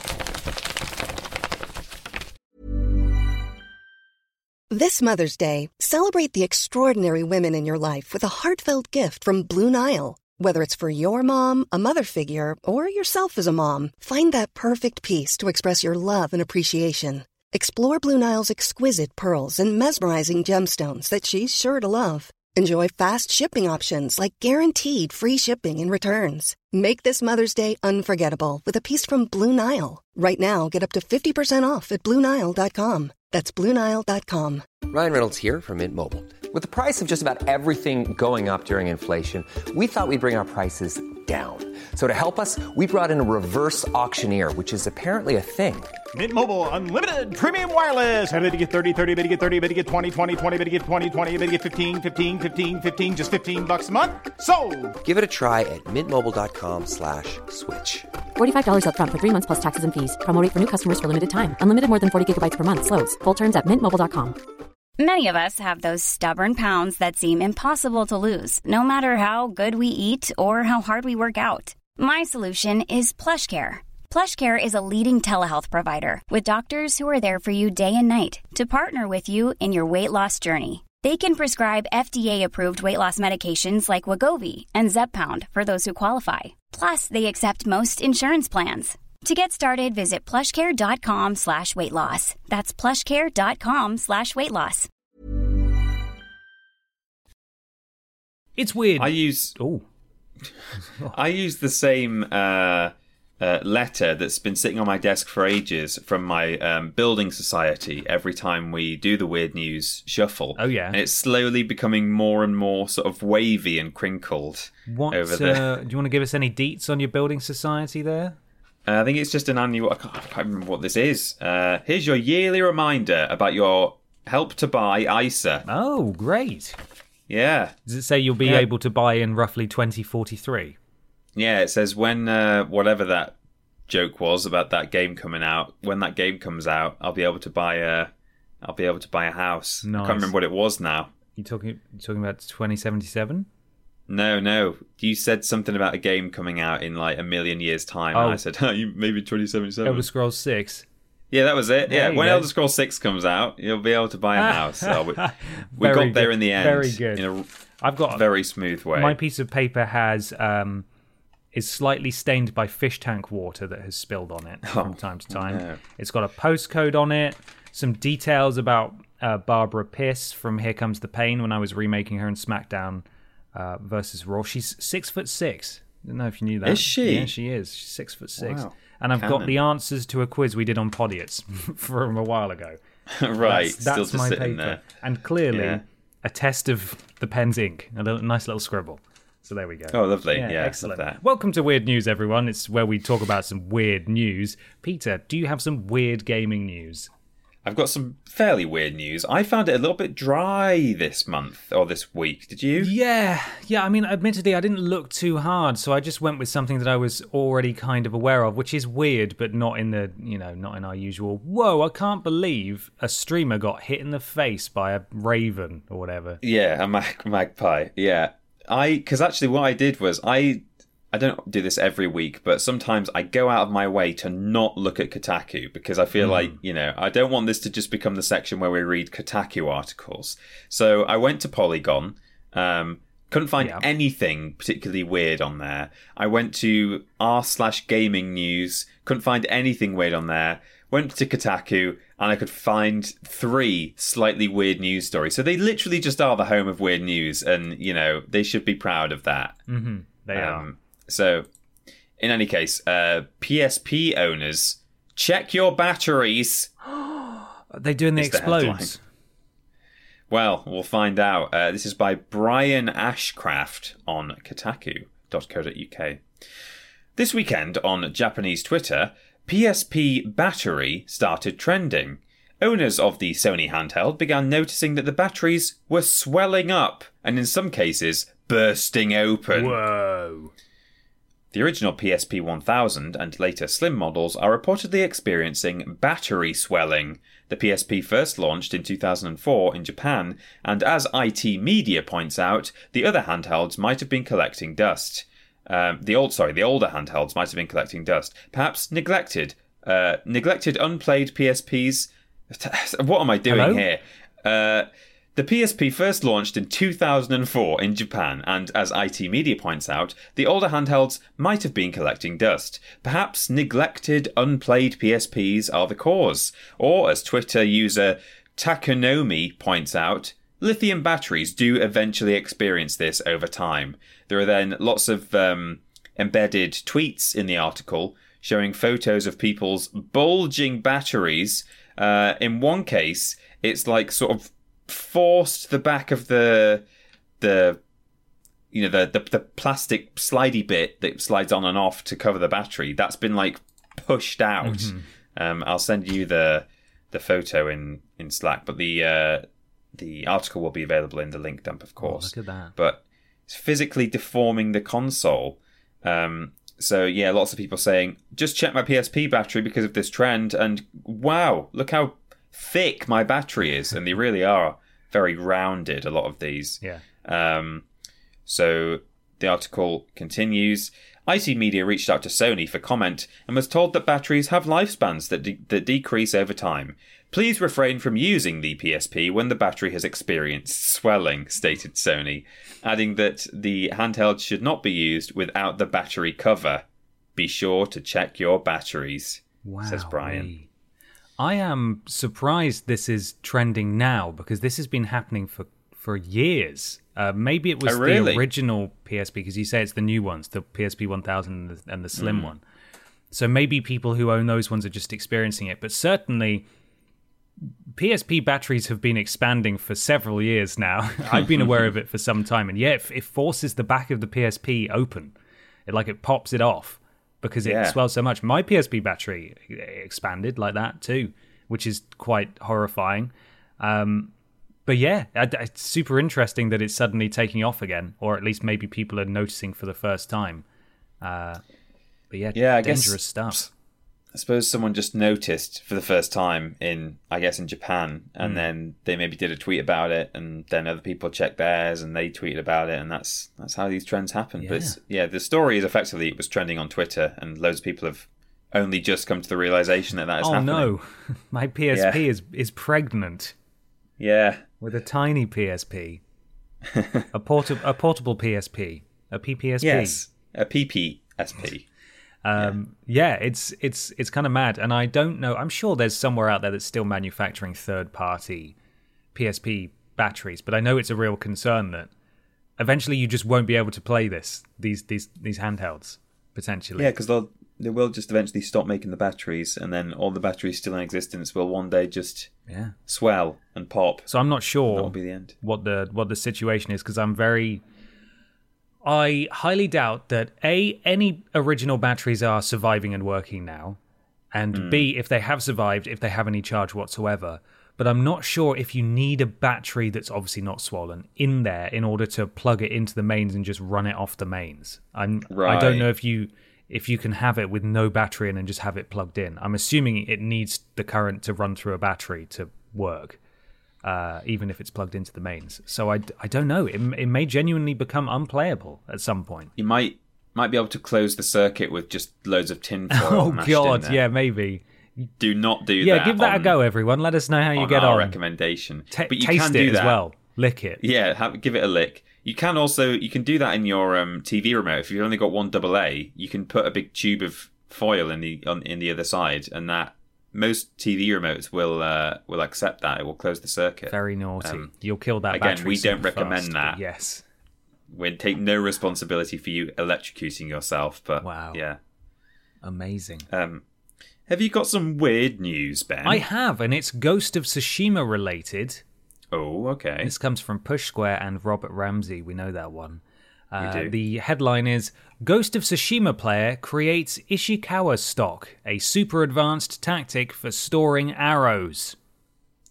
This Mother's Day, celebrate the extraordinary women in your life with a heartfelt gift from Blue Nile. Whether it's for your mom, a mother figure, or yourself as a mom, find that perfect piece to express your love and appreciation. Explore Blue Nile's exquisite pearls and mesmerizing gemstones that she's sure to love. Enjoy fast shipping options like guaranteed free shipping and returns. Make this Mother's Day unforgettable with a piece from Blue Nile. Right now, get up to 50% off at BlueNile.com. That's BlueNile.com. Ryan Reynolds here from Mint Mobile. With the price of just about everything going up during inflation, we thought we'd bring our prices down. So to help us, we brought in a reverse auctioneer, which is apparently a thing. Mint Mobile Unlimited Premium Wireless. How to get 30, 30, bit to get 30, bit to get 20, 20, 20, bit to get 20, 20, bit to get 15, 15, 15, 15, just $15 a month? Sold! Give it a try at mintmobile.com/switch. $45 up front for 3 months plus taxes and fees. Promo rate for new customers for limited time. Unlimited more than 40 gigabytes per month. Slows full terms at mintmobile.com. Many of us have those stubborn pounds that seem impossible to lose, no matter how good we eat or how hard we work out. My solution is PlushCare. PlushCare is a leading telehealth provider with doctors who are there for you day and night to partner with you in your weight loss journey. They can prescribe FDA-approved weight loss medications like Wegovy and Zepbound for those who qualify. Plus, they accept most insurance plans. To get started, visit plushcare.com/weightloss. That's plushcare.com/weightloss. It's weird. I use the same letter that's been sitting on my desk for ages from my building society every time we do the Weird News shuffle. Oh, yeah. And it's slowly becoming more and more sort of wavy and crinkled over there. Do you want to give us any deets on your building society there? I think it's just an annual... I can't remember what this is. Here's your yearly reminder about your Help to Buy ISA. Oh, great. Yeah. Does it say you'll be able to buy in roughly 2043? Yeah, it says when whatever that joke was about that game coming out, when that game comes out, I'll be able to buy a house. Nice. I can't remember what it was now. You talking about 2077? No. You said something about a game coming out in like a million years' time, and I said, maybe 2077. Elder Scrolls 6. Yeah, that was it. Yeah, when go. Elder Scrolls 6 comes out, you'll be able to buy a house. So we Very got there good. in the end. Very good. In I've got a very smooth way. My piece of paper is slightly stained by fish tank water that has spilled on it from time to time. No. It's got a postcode on it, some details about Barbara Pierce from Here Comes the Pain when I was remaking her in SmackDown versus Raw. She's 6'6". I don't know if you knew that. Is she? Yeah, she is. She's 6'6". Wow. And I've got the answers to a quiz we did on Podiots from a while ago. Right, That's still just my sitting paper. there. And clearly a test of the pen's ink. Nice little scribble. So there we go. Oh, lovely. Yeah, Yeah, excellent. love that. Welcome to Weird News, everyone. It's where we talk about some weird news. Peter, do you have some weird gaming news? I've got some fairly weird news. I found it a little bit dry this month or this week. Did you? Yeah. I mean, admittedly, I didn't look too hard, so I just went with something that I was already kind of aware of, which is weird, but not in the, not in our usual. Whoa! I can't believe a streamer got hit in the face by a raven or whatever. Yeah, a magpie. Yeah, because actually, what I did was I don't do this every week, but sometimes I go out of my way to not look at Kotaku because I feel like, I don't want this to just become the section where we read Kotaku articles. So I went to Polygon, couldn't find anything particularly weird on there. I went to r/gaming news, couldn't find anything weird on there. Went to Kotaku, and I could find 3 slightly weird news stories. So they literally just are the home of weird news, and, they should be proud of that. Mm-hmm. They are. So, in any case, PSP owners, check your batteries. Are they doing the explodes? Well, we'll find out. This is by Brian Ashcraft on Kotaku.co.uk. This weekend on Japanese Twitter, PSP battery started trending. Owners of the Sony handheld began noticing that the batteries were swelling up and in some cases bursting open. Whoa. The original PSP 1000 and later Slim models are reportedly experiencing battery swelling. The PSP first launched in 2004 in Japan, and as IT Media points out, the other handhelds might have been collecting dust. The older handhelds might have been collecting dust. Perhaps neglected unplayed PSPs. What am I doing here? The PSP first launched in 2004 in Japan, and as IT Media points out, the older handhelds might have been collecting dust. Perhaps neglected, unplayed PSPs are the cause. Or, as Twitter user Takonomi points out, lithium batteries do eventually experience this over time. There are then lots of embedded tweets in the article showing photos of people's bulging batteries. In one case, it's like sort of forced the back of the plastic slidey bit that slides on and off to cover the battery. That's been like pushed out. Mm-hmm. I'll send you the photo in Slack, but the article will be available in the link dump, of course. Oh, look at that. But it's physically deforming the console. So yeah, lots of people saying, just check my PSP battery because of this trend, and wow, look how thick my battery is. And they really are very rounded, a lot of these. Yeah. So the article continues. IT Media reached out to Sony for comment and was told that batteries have lifespans that decrease over time. Please refrain from using the PSP when the battery has experienced swelling, stated Sony, adding that the handheld should not be used without the battery cover. Be sure to check your batteries, says Brian. I am surprised this is trending now because this has been happening for years. Maybe it was the original PSP, because you say it's the new ones, the PSP 1000 and the Slim one. So maybe people who own those ones are just experiencing it. But certainly, PSP batteries have been expanding for several years now. I've been aware of it for some time. And yeah, it forces the back of the PSP open. It pops it off because it swells so much. My PSP battery expanded like that too, which is quite horrifying. But yeah, it's super interesting that it's suddenly taking off again, or at least maybe people are noticing for the first time. But yeah, dangerous stuff. I suppose someone just noticed for the first time in Japan, and then they maybe did a tweet about it, and then other people checked theirs and they tweeted about it, and that's how these trends happen. Yeah. But the story is effectively it was trending on Twitter, and loads of people have only just come to the realization that is happening. Oh no, my PSP is pregnant. Yeah. With a tiny PSP. a portable PSP. A PPSP. Yes, a PPSP. Yeah, it's kind of mad, and I don't know. I'm sure there's somewhere out there that's still manufacturing third-party PSP batteries, but I know it's a real concern that eventually you just won't be able to play these handhelds potentially. Yeah, because they will just eventually stop making the batteries, and then all the batteries still in existence will one day just swell and pop. So I'm not sure that'll be the end. What the situation is, because I highly doubt that any original batteries are surviving and working now, and B, if they have survived, if they have any charge whatsoever. But I'm not sure if you need a battery that's obviously not swollen in there in order to plug it into the mains and just run it off the mains. I don't know if you can have it with no battery and then just have it plugged in. I'm assuming it needs the current to run through a battery to work. Even if it's plugged into the mains. So I don't know. It may genuinely become unplayable at some point. You might be able to close the circuit with just loads of tinfoil. Oh mashed God, in there. yeah, maybe. Do not do that. Yeah, give that a go, everyone. Let us know how you get on. Recommendation. But you taste can do it that as well. Lick it. Yeah, give it a lick. You can do that in your TV remote. If you've only got one AA, you can put a big tube of foil in the other side, and that. Most TV remotes will accept that. It will close the circuit. Very naughty. You'll kill that again, battery. We don't recommend fast, that. Yes. We take no responsibility for you electrocuting yourself. But wow. Yeah. Amazing. Have you got some weird news, Ben? I have, and it's Ghost of Tsushima related. Oh, okay. This comes from Push Square and Robert Ramsey. We know that one. You do. The headline is, Ghost of Tsushima player creates Ishikawa stock, a super advanced tactic for storing arrows.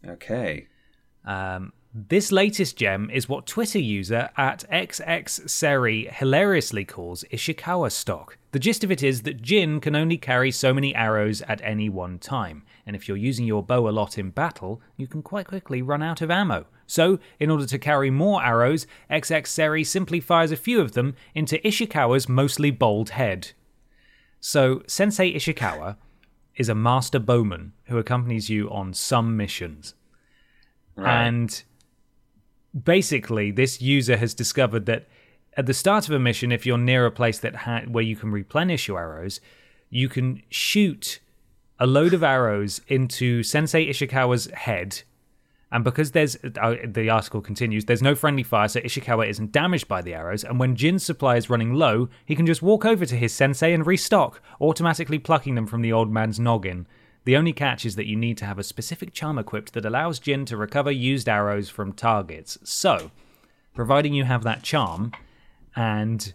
Okay. This latest gem is what Twitter user at XXSeri hilariously calls Ishikawa stock. The gist of it is that Jin can only carry so many arrows at any one time, and if you're using your bow a lot in battle, you can quite quickly run out of ammo. So, in order to carry more arrows, XXSeri simply fires a few of them into Ishikawa's mostly bald head. So, Sensei Ishikawa is a master bowman who accompanies you on some missions. Right. And basically, this user has discovered that at the start of a mission, if you're near a place that where you can replenish your arrows, you can shoot a load of arrows into Sensei Ishikawa's head. And because the article continues, there's no friendly fire, so Ishikawa isn't damaged by the arrows. And when Jin's supply is running low, he can just walk over to his sensei and restock, automatically plucking them from the old man's noggin. The only catch is that you need to have a specific charm equipped that allows Jin to recover used arrows from targets. So, providing you have that charm and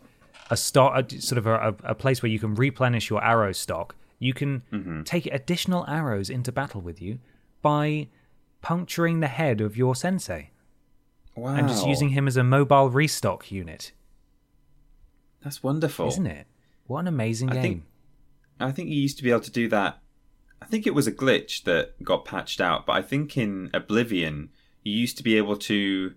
a place where you can replenish your arrow stock, you can take additional arrows into battle with you by puncturing the head of your sensei. Wow. And just using him as a mobile restock unit. That's wonderful. Isn't it? What an amazing game. I think you used to be able to do that. I think it was a glitch that got patched out, but I think in Oblivion, you used to be able to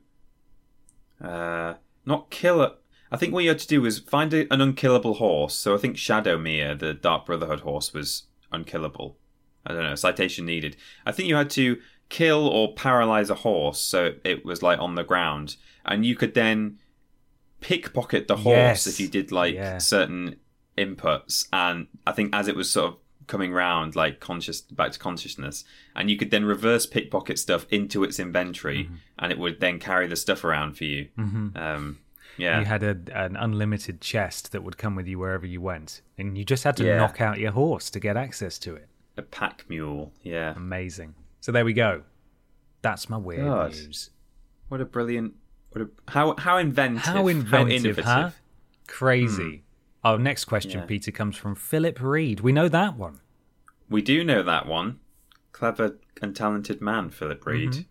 not kill it. I think what you had to do was find an unkillable horse. So I think Shadowmere, the Dark Brotherhood horse, was unkillable. I don't know, citation needed. I think you had to kill or paralyze a horse so it was like on the ground, and you could then pickpocket the horse if you did certain inputs. And I think as it was sort of coming round, like back to consciousness, and you could then reverse pickpocket stuff into its inventory, and it would then carry the stuff around for you. You had an unlimited chest that would come with you wherever you went, and you just had to knock out your horse to get access to it. A pack mule, amazing. So there we go. That's my weird news. What a brilliant! How inventive! How innovative! Huh? Crazy. Our next question, Peter, comes from Philip Reed. We know that one. We do know that one. Clever and talented man, Philip Reed.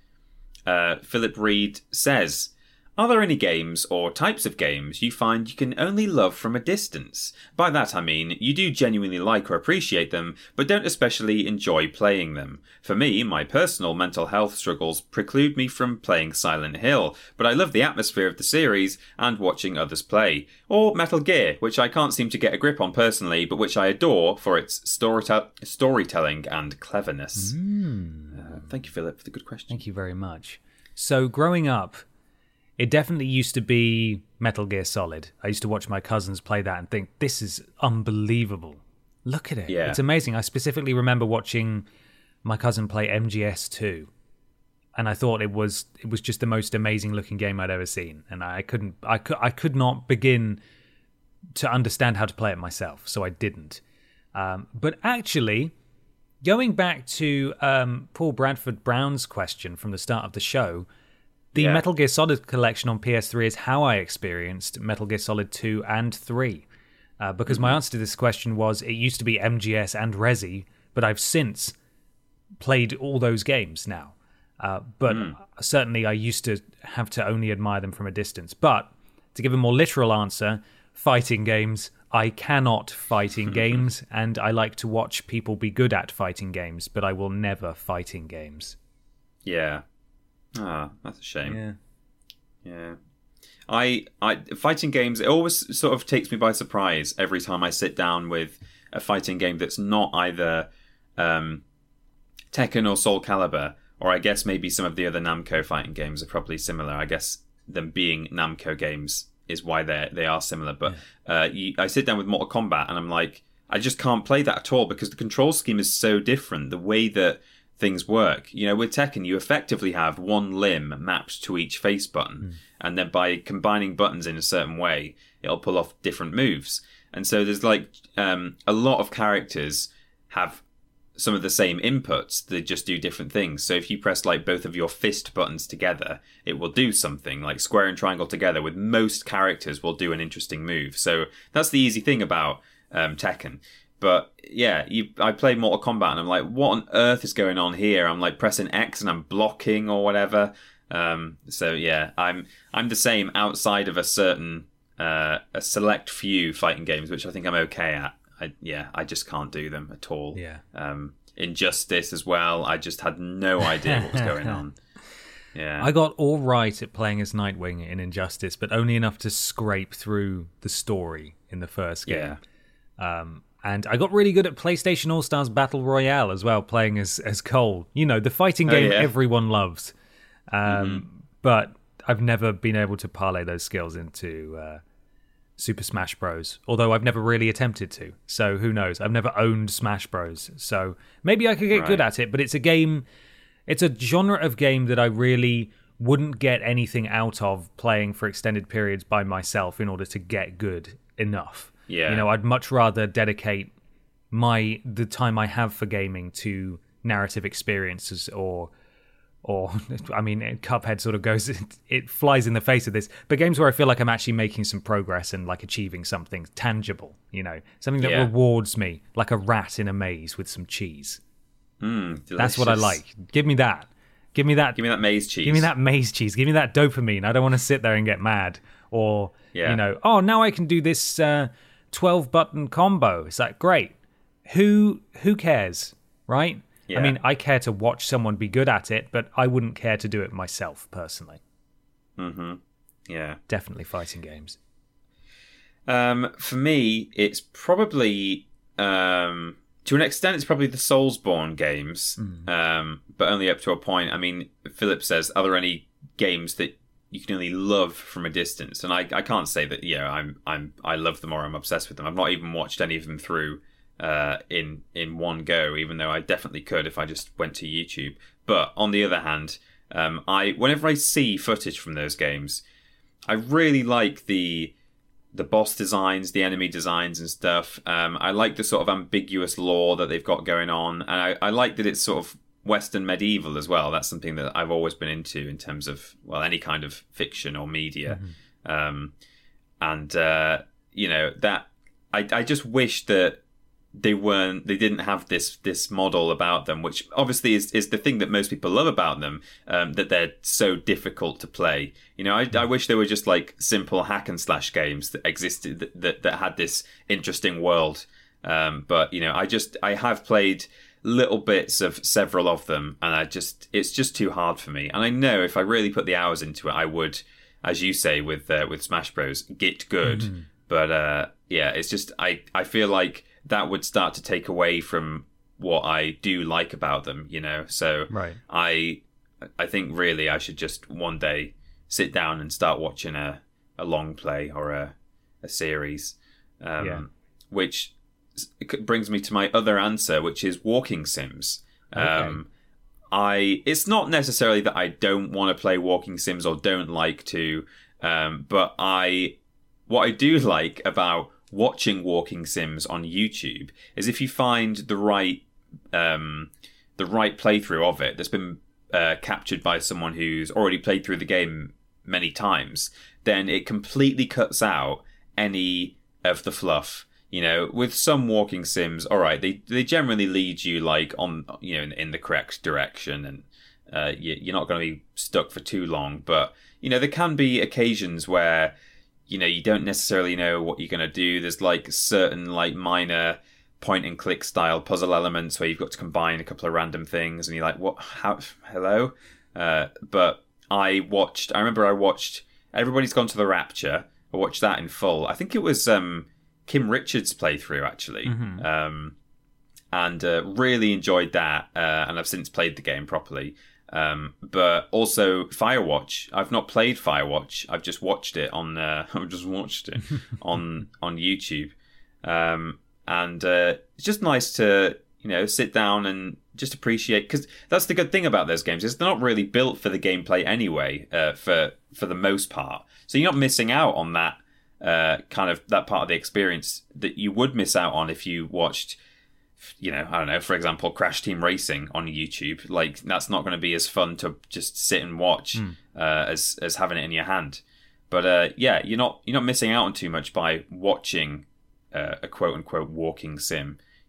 Philip Reed says, are there any games or types of games you find you can only love from a distance? By that I mean, you do genuinely like or appreciate them, but don't especially enjoy playing them. For me, my personal mental health struggles preclude me from playing Silent Hill, but I love the atmosphere of the series and watching others play. Or Metal Gear, which I can't seem to get a grip on personally, but which I adore for its storytelling and cleverness. Thank you, Philip, for the good question. Thank you very much. So, growing up, it definitely used to be Metal Gear Solid. I used to watch my cousins play that and think, this is unbelievable. Look at it. Yeah. It's amazing. I specifically remember watching my cousin play MGS2, and I thought it was just the most amazing looking game I'd ever seen. And I could not begin to understand how to play it myself, so I didn't. But actually, going back to Paul Bradford Brown's question from the start of the show, the Metal Gear Solid collection on PS3 is how I experienced Metal Gear Solid 2 and 3. Because my answer to this question was, it used to be MGS and Resi, but I've since played all those games now. But certainly I used to have to only admire them from a distance. But to give a more literal answer, fighting games, I cannot fight in games, and I like to watch people be good at fighting games, but I will never fight in games. Yeah. Ah, that's a shame. Yeah. I fighting games, it always sort of takes me by surprise every time I sit down with a fighting game that's not either Tekken or Soul Calibur, or I guess maybe some of the other Namco fighting games are probably similar. I guess them being Namco games is why they are similar. But I sit down with Mortal Kombat and I'm like, I just can't play that at all because the control scheme is so different. The way that things work. You know, with Tekken, you effectively have one limb mapped to each face button. And then by combining buttons in a certain way, it'll pull off different moves. And so there's like a lot of characters have some of the same inputs. They just do different things. So if you press like both of your fist buttons together, it will do something. Like square and triangle together with most characters will do an interesting move. So that's the easy thing about Tekken. But yeah, I played Mortal Kombat and I'm like, what on earth is going on here? I'm like pressing X and I'm blocking or whatever. So yeah, I'm the same outside of a certain a select few fighting games, which I think I'm okay at. I just can't do them at all. Yeah. Injustice as well. I just had no idea what was going on. Yeah. I got all right at playing as Nightwing in Injustice, but only enough to scrape through the story in the first game. Yeah. And I got really good at PlayStation All-Stars Battle Royale as well, playing as Cole. You know, the fighting game everyone loves. But I've never been able to parlay those skills into Super Smash Bros. Although I've never really attempted to. So who knows? I've never owned Smash Bros. So maybe I could get good at it, but it's a game... It's a genre of game that I really wouldn't get anything out of playing for extended periods by myself in order to get good enough. Yeah. You know, I'd much rather dedicate the time I have for gaming to narrative experiences or I mean, Cuphead sort of goes, it flies in the face of this, but games where I feel like I'm actually making some progress and like achieving something tangible, you know, something that rewards me, like a rat in a maze with some cheese. That's what I like. Give me that. Give me that maze cheese. Give me that maze cheese. Give me that dopamine. I don't want to sit there and get mad. Or, you know, oh, now I can do this 12-button combo. It's like, great. Who cares, right? Yeah. I mean, I care to watch someone be good at it, but I wouldn't care to do it myself, personally. Mm-hmm. Yeah. Definitely fighting games. For me, it's probably... to an extent, it's probably the Soulsborne games, but only up to a point. I mean, Philip says, are there any games that you can only love from a distance? And I can't say that, I love them or I'm obsessed with them. I've not even watched any of them through in one go, even though I definitely could if I just went to YouTube. But on the other hand, whenever I see footage from those games, I really like the boss designs, the enemy designs and stuff. I like the sort of ambiguous lore that they've got going on. And I like that it's sort of Western medieval as well. That's something that I've always been into in terms of, well, any kind of fiction or media. That I just wish that they didn't have this model about them, which obviously is the thing that most people love about them, that they're so difficult to play. You know, I wish they were just like simple hack and slash games that existed that had this interesting world. But you know, I have played little bits of several of them, and it's just too hard for me. And I know if I really put the hours into it, I would, as you say with Smash Bros, get good. But it's just I feel like that would start to take away from what I do like about them, you know. So I think really I should just one day sit down and start watching a long play or a series, which brings me to my other answer, which is walking sims. It's not necessarily that I don't want to play walking sims or don't like to, but what I do like about watching walking sims on YouTube is if you find the right playthrough of it that's been captured by someone who's already played through the game many times, then it completely cuts out any of the fluff. You know, with some walking sims, all right, they generally lead you like on, you know, in the correct direction, and you're not going to be stuck for too long. But you know, there can be occasions where, you know, you don't necessarily know what you're going to do. There's like certain like minor point and click style puzzle elements where you've got to combine a couple of random things and you're like, what, how, hello? But I remember I watched Everybody's Gone to the Rapture. I watched that in full. I think it was Kim Richards' playthrough actually. And really enjoyed that. And I've since played the game properly. But also Firewatch. I've not played Firewatch. I've just watched it on on YouTube. And it's just nice to, you know, sit down and just appreciate, because that's the good thing about those games is they're not really built for the gameplay anyway, for the most part. So you're not missing out on that kind of that part of the experience that you would miss out on if you watched, you know, I don't know, for example, Crash Team Racing on YouTube. Like, that's not going to be as fun to just sit and watch as having it in your hand. But you're not missing out on too much by watching a quote unquote walking sim.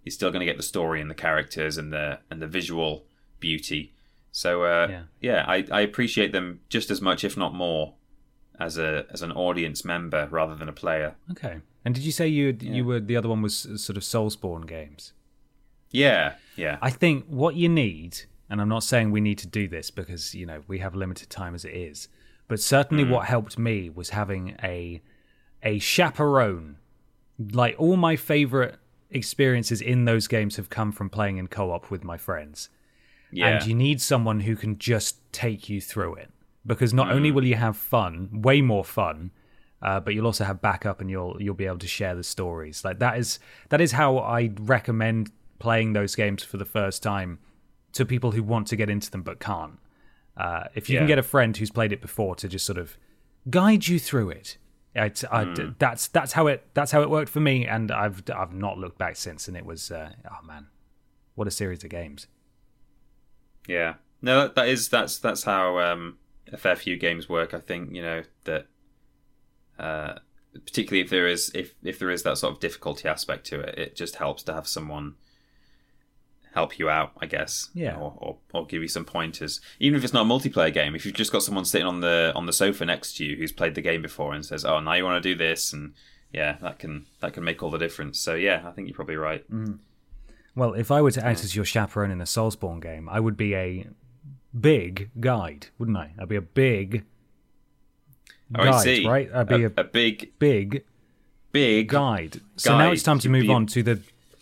you're still going to get the story and the characters and the visual beauty. So I appreciate them just as much, if not more, as an audience member rather than a player. Okay. And did you say you were the other one was sort of Soulspawn games? Yeah. I think what you need, and I'm not saying we need to do this because we have limited time as it is, but certainly what helped me was having a chaperone. Like, all my favorite experiences in those games have come from playing in co-op with my friends. Yeah. And you need someone who can just take you through it, because not only will you have fun, way more fun, but you'll also have backup, and you'll be able to share the stories. Like, that is how I recommend playing those games for the first time to people who want to get into them but can't. If you can get a friend who's played it before to just sort of guide you through it, that's how it worked for me, and I've not looked back since. And it was oh man, what a series of games. Yeah, no, that's how a fair few games work. I think that particularly if there is that sort of difficulty aspect to it, it just helps to have someone help you out, I guess. Yeah. Or give you some pointers. Even if it's not a multiplayer game, if you've just got someone sitting on the sofa next to you who's played the game before and says, "Oh, now you want to do this," and that can make all the difference. So yeah, I think you're probably right. Well, if I were to act as your chaperone in a Soulspawn game, I would be a big guide, wouldn't I? I'd be a big guide, I see. Right? I'd be a big guide. So now it's time to move on to the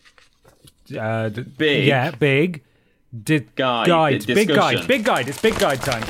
big guide. Big guide. It's big guide time.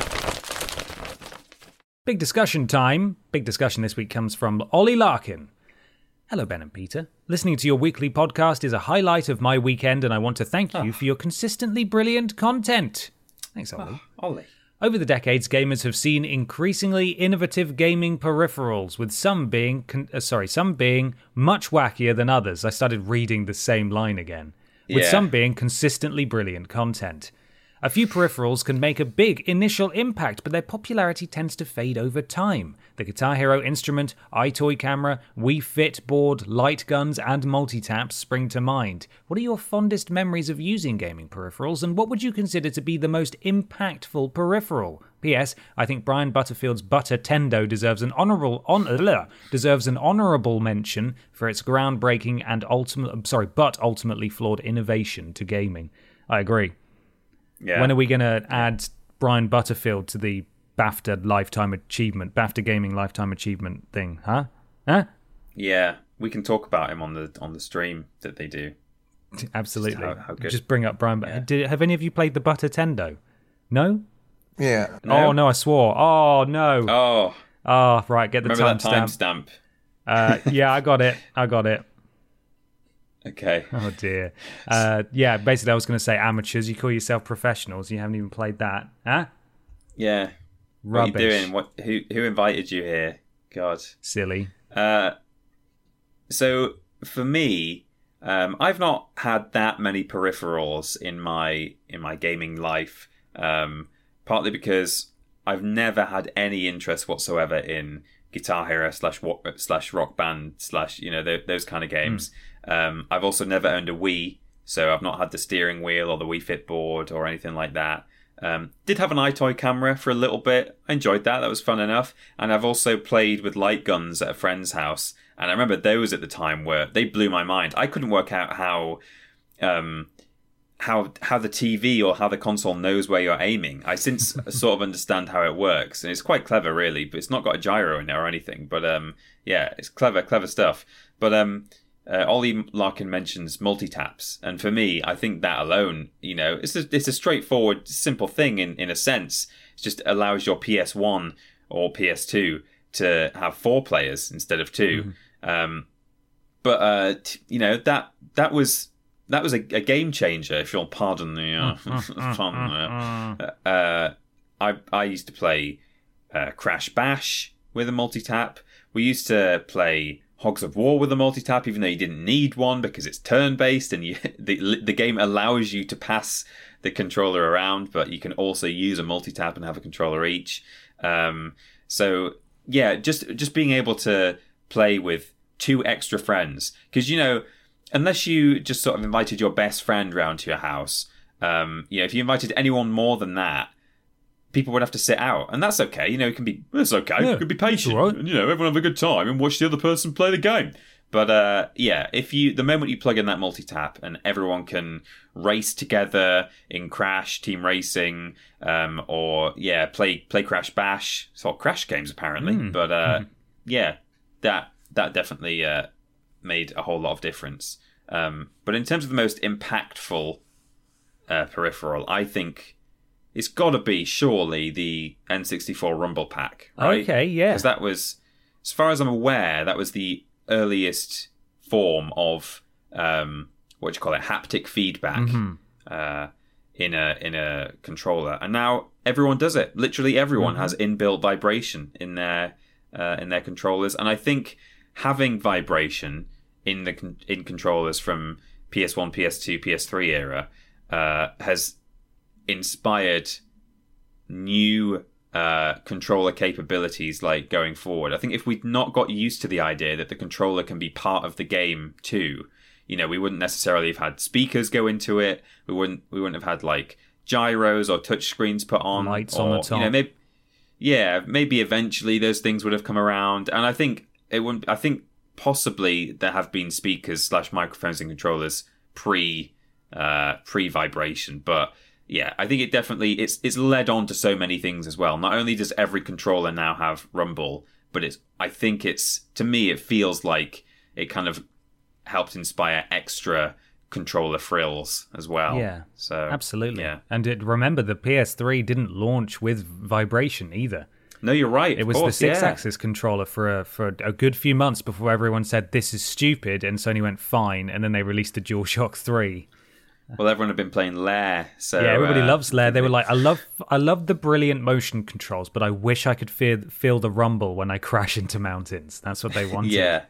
Big discussion time. Big discussion this week comes from Ollie Larkin. Hello, Ben and Peter. Listening to your weekly podcast is a highlight of my weekend, and I want to thank you for your consistently brilliant content. Thanks, Ollie. Ollie. Over the decades, gamers have seen increasingly innovative gaming peripherals, with some being much wackier than others. I started reading the same line again. With some being consistently brilliant content. A few peripherals can make a big initial impact, but their popularity tends to fade over time. The Guitar Hero instrument, iToy camera, Wii Fit board, light guns, and multi-taps spring to mind. What are your fondest memories of using gaming peripherals, and what would you consider to be the most impactful peripheral? P.S. I think Brian Butterfield's Butter Tendo deserves an honourable mention for its groundbreaking and ultimately flawed innovation to gaming. I agree. Yeah. When are we going to add Brian Butterfield to the BAFTA Gaming Lifetime Achievement thing? Huh? Yeah, we can talk about him on the stream that they do. Absolutely. How good. Just bring up Brian. Yeah. Have any of you played the Butter Tendo? No? Yeah. No? Oh, no, I swore. Oh, no. Oh, right, get the timestamp. Yeah, I got it. Okay. Oh, dear. Basically, I was going to say amateurs. You call yourself professionals. You haven't even played that. Huh? Yeah. Rubbish. What are you doing? Who invited you here? God. Silly. So, for me, I've not had that many peripherals in my gaming life. Partly because I've never had any interest whatsoever in Guitar Hero / Rock Band / those kind of games. I've also never owned a Wii, so I've not had the steering wheel or the Wii Fit board or anything like that. Did have an iToy camera for a little bit. I enjoyed that. That was fun enough. And I've also played with light guns at a friend's house. And I remember those at the time they blew my mind. I couldn't work out how the TV or how the console knows where you're aiming. I since sort of understand how it works, and it's quite clever, really. But it's not got a gyro in there or anything. But it's clever stuff. But Ollie Larkin mentions multi-taps, and for me, I think that alone, it's a straightforward, simple thing in a sense. It just allows your PS1 or PS2 to have 4 players instead of 2. But that was a game changer, if you'll pardon the fun. I used to play Crash Bash with a multi-tap. We used to play Hogs of War with a multi-tap, even though you didn't need one because it's turn-based and the game allows you to pass the controller around, but you can also use a multi-tap and have a controller each. So yeah, just being able to play with 2 extra friends, because unless you just sort of invited your best friend round to your house, if you invited anyone more than that, people would have to sit out, and that's okay. It can be, it's okay. Yeah, you can be patient, right. and everyone have a good time and watch the other person play the game. But the moment you plug in that multi-tap and everyone can race together in Crash, Team Racing, or play Crash Bash, sort of Crash games apparently. But that definitely made a whole lot of difference. But in terms of the most impactful peripheral, I think it's got to be surely the N64 Rumble Pack, right? Okay, yeah. Because that was, as far as I'm aware, that was the earliest form of haptic feedback in a controller, and now everyone does it. Literally everyone has inbuilt vibration in their controllers, and I think having vibration in controllers from PS1, PS2, PS3 era has inspired new controller capabilities like going forward. I think if we'd not got used to the idea that the controller can be part of the game too, we wouldn't necessarily have had speakers go into it. We wouldn't have had like gyros or touch screens put on, lights on the top. Maybe eventually those things would have come around. And I think it wouldn't. I think possibly there have been speakers / microphones and controllers pre vibration, but yeah, I think it definitely it's led on to so many things as well. Not only does every controller now have Rumble, but to me it feels like it kind of helped inspire extra controller frills as well. Yeah, so absolutely. Yeah, and remember the PS3 didn't launch with vibration either. No, you're right. It was the 6-axis controller for a good few months before everyone said this is stupid, and Sony went fine, and then they released the DualShock 3. Well, everyone had been playing Lair, so yeah, everybody loves Lair. They were like, I love the brilliant motion controls, but I wish I could feel the rumble when I crash into mountains. That's what they wanted.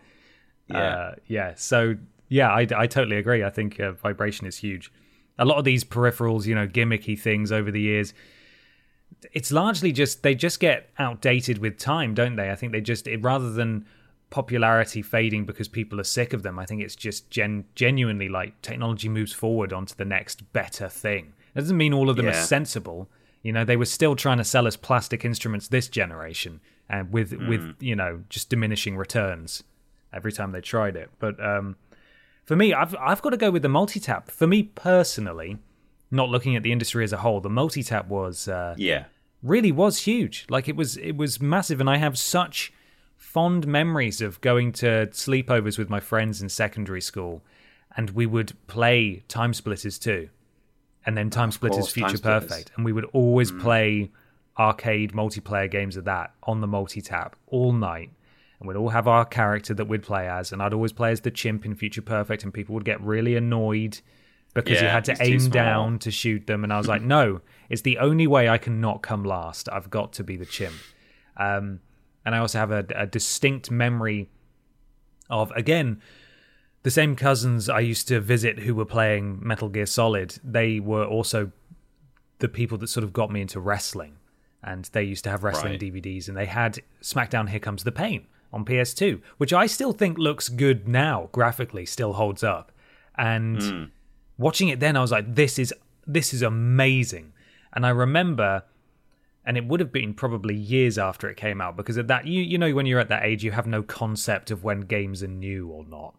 Yeah. So yeah, I totally agree. I think vibration is huge. A lot of these peripherals, gimmicky things over the years, it's largely they just get outdated with time, don't they? I think rather than popularity fading because people are sick of them, I think it's just genuinely like technology moves forward onto the next better thing. It doesn't mean all of them are sensible. They were still trying to sell us plastic instruments this generation, and with just diminishing returns every time they tried it. But for me, I've got to go with the multi-tap. For me personally, not looking at the industry as a whole, the multi-tap was really was huge. Like it was massive, and I have such fond memories of going to sleepovers with my friends in secondary school, and we would play Time Splitters 2, and then Time Splitters Future Perfect, and we would always play arcade multiplayer games of that on the multi-tap all night, and we'd all have our character that we'd play as, and I'd always play as the chimp in Future Perfect, and people would get really annoyed because you had to aim down to shoot them, and I was like, no, it's the only way I can not come last. I've got to be the chimp. And I also have a distinct memory of, again, the same cousins I used to visit who were playing Metal Gear Solid. They were also the people that sort of got me into wrestling. And they used to have wrestling DVDs. And they had SmackDown Here Comes the Pain on PS2, which I still think looks good now, graphically, still holds up. And watching it then, I was like, this is amazing. And I remember... And it would have been probably years after it came out, because at that, when you're at that age, you have no concept of when games are new or not.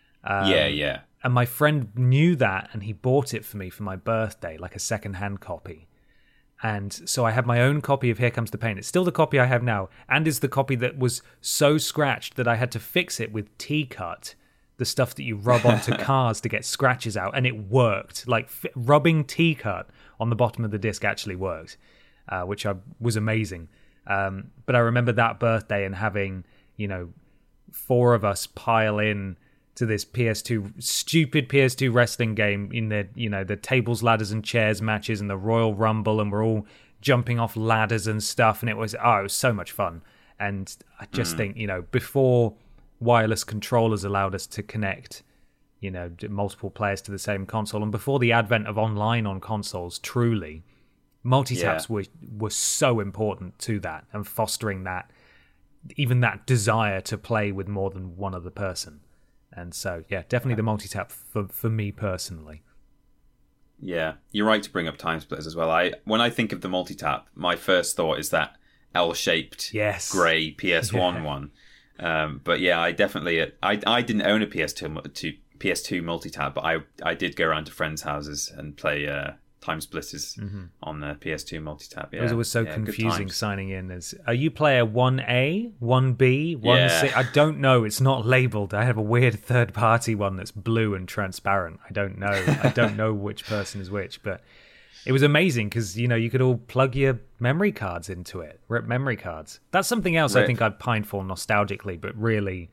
Yeah. And my friend knew that, and he bought it for me for my birthday, like a second-hand copy. And so I have my own copy of Here Comes the Pain. It's still the copy I have now, and is the copy that was so scratched that I had to fix it with T-Cut, the stuff that you rub onto cars to get scratches out, and it worked. Like rubbing T-Cut on the bottom of the disc actually worked. Which was amazing. But I remember that birthday and having, 4 of us pile in to this stupid PS2 wrestling game in the tables, ladders, and chairs matches and the Royal Rumble, and we're all jumping off ladders and stuff, and it was so much fun. And I just think, before wireless controllers allowed us to connect, multiple players to the same console, and before the advent of online on consoles, truly, multi-taps were so important to that, and fostering that, even that desire to play with more than one other person. And so, yeah, definitely the multi-tap for me personally. Yeah, you're right to bring up Time Splitters as well. When I think of the multi-tap, my first thought is that L-shaped grey PS1 one. But yeah, I definitely I didn't own a PS2 multi-tap, but I did go around to friends' houses and play Time Splitters on the PS2 multi-tap. Yeah. It was always so confusing signing in as, are you player 1A, 1B, 1C? I don't know. It's not labelled. I have a weird third-party one that's blue and transparent. I don't know. I don't know which person is which, but it was amazing because, you could all plug your memory cards into it. Rip memory cards. That's something else I think I'd pine for nostalgically, but really,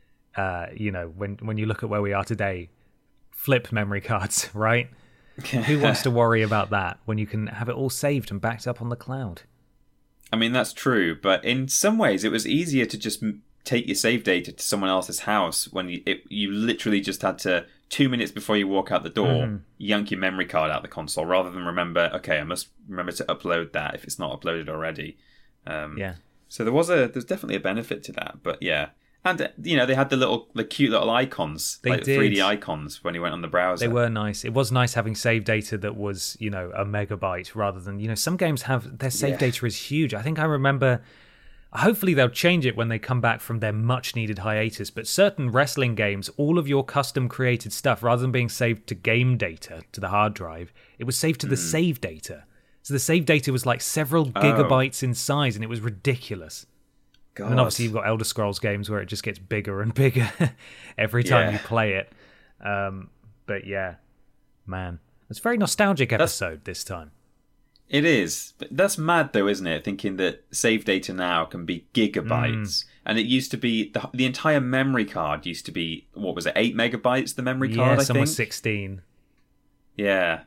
when you look at where we are today, flip memory cards, right? Who wants to worry about that when you can have it all saved and backed up on the cloud? I mean, that's true, but in some ways it was easier to just take your save data to someone else's house when you literally just had to, 2 minutes before you walk out the door, yank your memory card out the console, rather than I must remember to upload that if it's not uploaded already. So there's definitely a benefit to that, but yeah. And, they had the cute little icons, they like did. 3D icons when you went on the browser. They were nice. It was nice having save data that was, a megabyte rather than, some games have, their save data is huge. I think I remember, hopefully they'll change it when they come back from their much needed hiatus, but certain wrestling games, all of your custom created stuff, rather than being saved to game data, to the hard drive, it was saved to the save data. So the save data was like several gigabytes in size, and it was ridiculous. God. And obviously you've got Elder Scrolls games where it just gets bigger and bigger every time you play it. But yeah, man. It's a very nostalgic episode this time. It is. But that's mad though, isn't it? Thinking that save data now can be gigabytes. And it used to be, the entire memory card used to be, 8 megabytes, the memory card, I think? Yeah, some was 16. Yeah.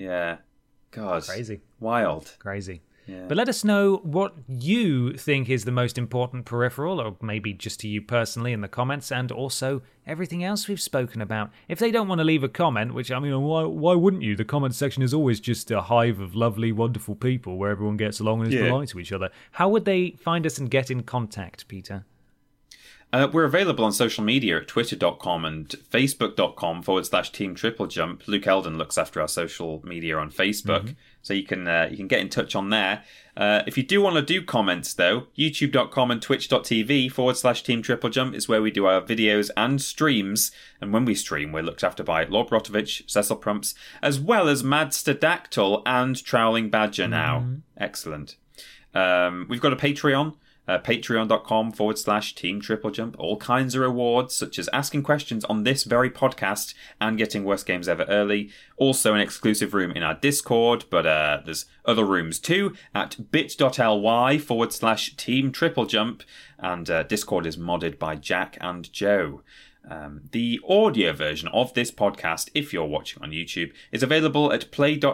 God. Crazy. Wild. Crazy. Yeah. But let us know what you think is the most important peripheral, or maybe just to you personally in the comments, and also everything else we've spoken about. If they don't want to leave a comment, which, I mean, why wouldn't you? The comment section is always just a hive of lovely, wonderful people where everyone gets along and is polite to each other. How would they find us and get in contact, Peter? We're available on social media at twitter.com and facebook.com/Team Triple Jump. Luke Eldon looks after our social media on Facebook, so you can get in touch on there. If you do want to do comments, though, youtube.com and twitch.tv/Team Triple Jump is where we do our videos and streams. And when we stream, we're looked after by Lord Brotovich, Cecil Prumps, as well as Madsterdactyl and Trowling Badger now. Excellent. We've got a Patreon. Patreon.com/Team Triple Jump. All kinds of rewards, such as asking questions on this very podcast and getting Worst Games Ever early. Also an exclusive room in our Discord, but there's other rooms too at bit.ly/Team Triple Jump. And Discord is modded by Jack and Joe. The audio version of this podcast, if you're watching on YouTube, is available at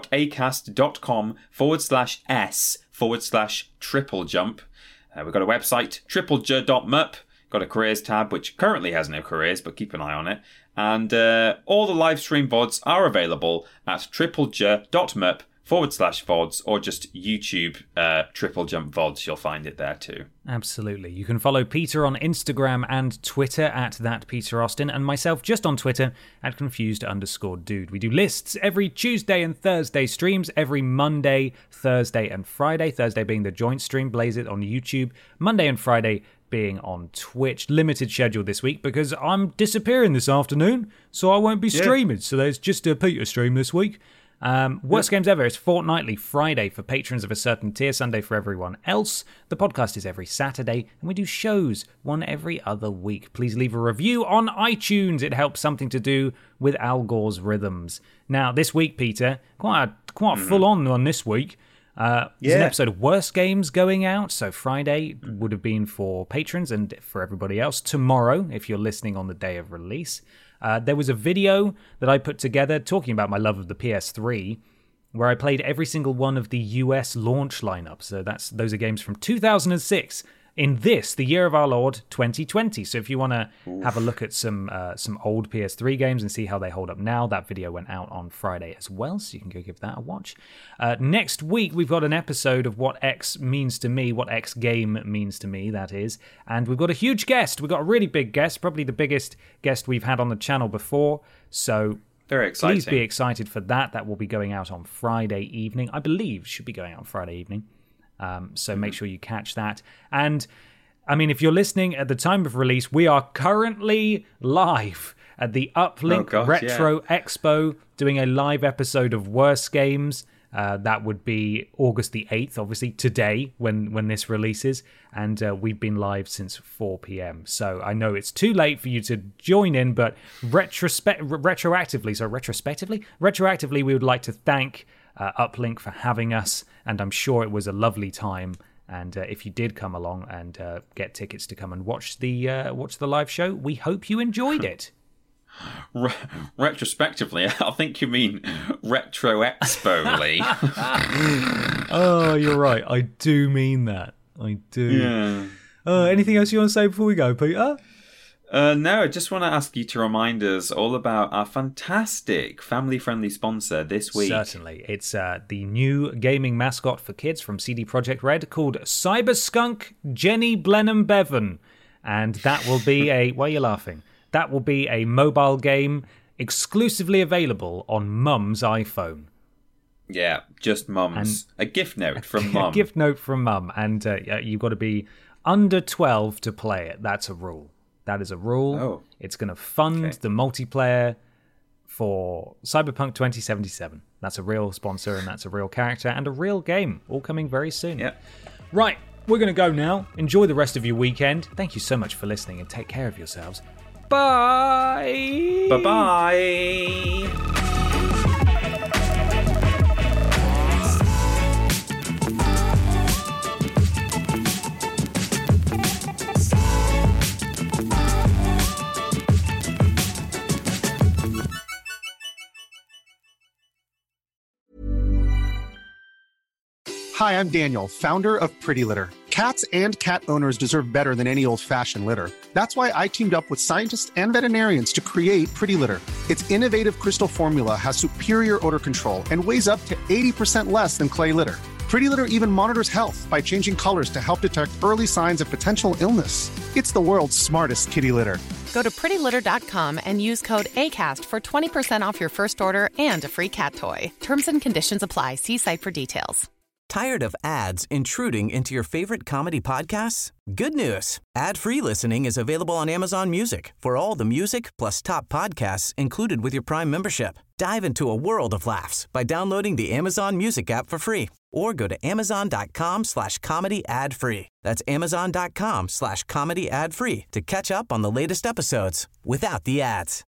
play.acast.com/s/Triple Jump. We've got a website, triplej.mup, got a careers tab, which currently has no careers, but keep an eye on it. And all the live stream VODs are available at triplej.mup/VODs, or just YouTube Triple Jump VODs. You'll find it there too. Absolutely. You can follow Peter on Instagram and Twitter at @PeterAustin, and myself just on Twitter at @confused_dude. We do lists every Tuesday and Thursday, streams every Monday, Thursday and Friday. Thursday being the joint stream, Blaze It on YouTube. Monday and Friday being on Twitch. Limited schedule this week because I'm disappearing this afternoon, so I won't be streaming. So there's just a Peter stream this week. Worst Games Ever is fortnightly, Friday for patrons of a certain tier, Sunday for everyone else. The podcast is every Saturday, and we do shows one every other week. Please leave a review on iTunes. It helps something to do with Al Gore's rhythms. Now, this week, Peter, quite full on this week. There's an episode of Worst Games going out, so Friday would have been for patrons and for everybody else. Tomorrow, if you're listening on the day of release. There was a video that I put together talking about my love of the PS3, where I played every single one of the US launch lineup. So those are games from 2006 in the year of our Lord 2020. So if you want to have a look at some old PS3 games and see how they hold up now, that video went out on Friday as well, so you can go give that a watch. Next week, we've got an episode of What X Means to Me, What X Game Means to Me, that is. And we've got a huge guest. We've got a really big guest, probably the biggest guest we've had on the channel before. So very exciting. Please be excited for that. That will be going out on Friday evening. I believe should be going out on Friday evening. So make sure you catch that. And, I mean, if you're listening at the time of release, we are currently live at the Uplink Retro Expo doing a live episode of Worst Games. That would be August the 8th, obviously, today when this releases. And we've been live since 4 p.m. So I know it's too late for you to join in, but retroactively, we would like to thank Uplink for having us, and I'm sure it was a lovely time. And if you did come along and get tickets to come and watch the live show, we hope you enjoyed it. Retrospectively, I think you mean Retro Expo, Lee. Oh, you're right. I do mean that. I do. Yeah. Anything else you want to say before we go, Peter? No, I just want to ask you to remind us all about our fantastic family-friendly sponsor this week. Certainly. It's the new gaming mascot for kids from CD Projekt Red called Cyberskunk Jenny Blenheim Bevan. And that will be a... Why are you laughing? That will be a mobile game exclusively available on Mum's iPhone. Yeah, just Mum's. A gift note from Mum. A gift note from Mum. And you've got to be under 12 to play it. That's a rule. That is a rule. Oh. It's going to fund the multiplayer for Cyberpunk 2077. That's a real sponsor, and that's a real character, and a real game. All coming very soon. Yep. Right, we're going to go now. Enjoy the rest of your weekend. Thank you so much for listening, and take care of yourselves. Bye! Bye-bye! Hi, I'm Daniel, founder of Pretty Litter. Cats and cat owners deserve better than any old-fashioned litter. That's why I teamed up with scientists and veterinarians to create Pretty Litter. Its innovative crystal formula has superior odor control and weighs up to 80% less than clay litter. Pretty Litter even monitors health by changing colors to help detect early signs of potential illness. It's the world's smartest kitty litter. Go to prettylitter.com and use code ACAST for 20% off your first order and a free cat toy. Terms and conditions apply. See site for details. Tired of ads intruding into your favorite comedy podcasts? Good news. Ad-free listening is available on Amazon Music for all the music plus top podcasts included with your Prime membership. Dive into a world of laughs by downloading the Amazon Music app for free or go to amazon.com/comedy ad-free. That's amazon.com/comedy ad-free to catch up on the latest episodes without the ads.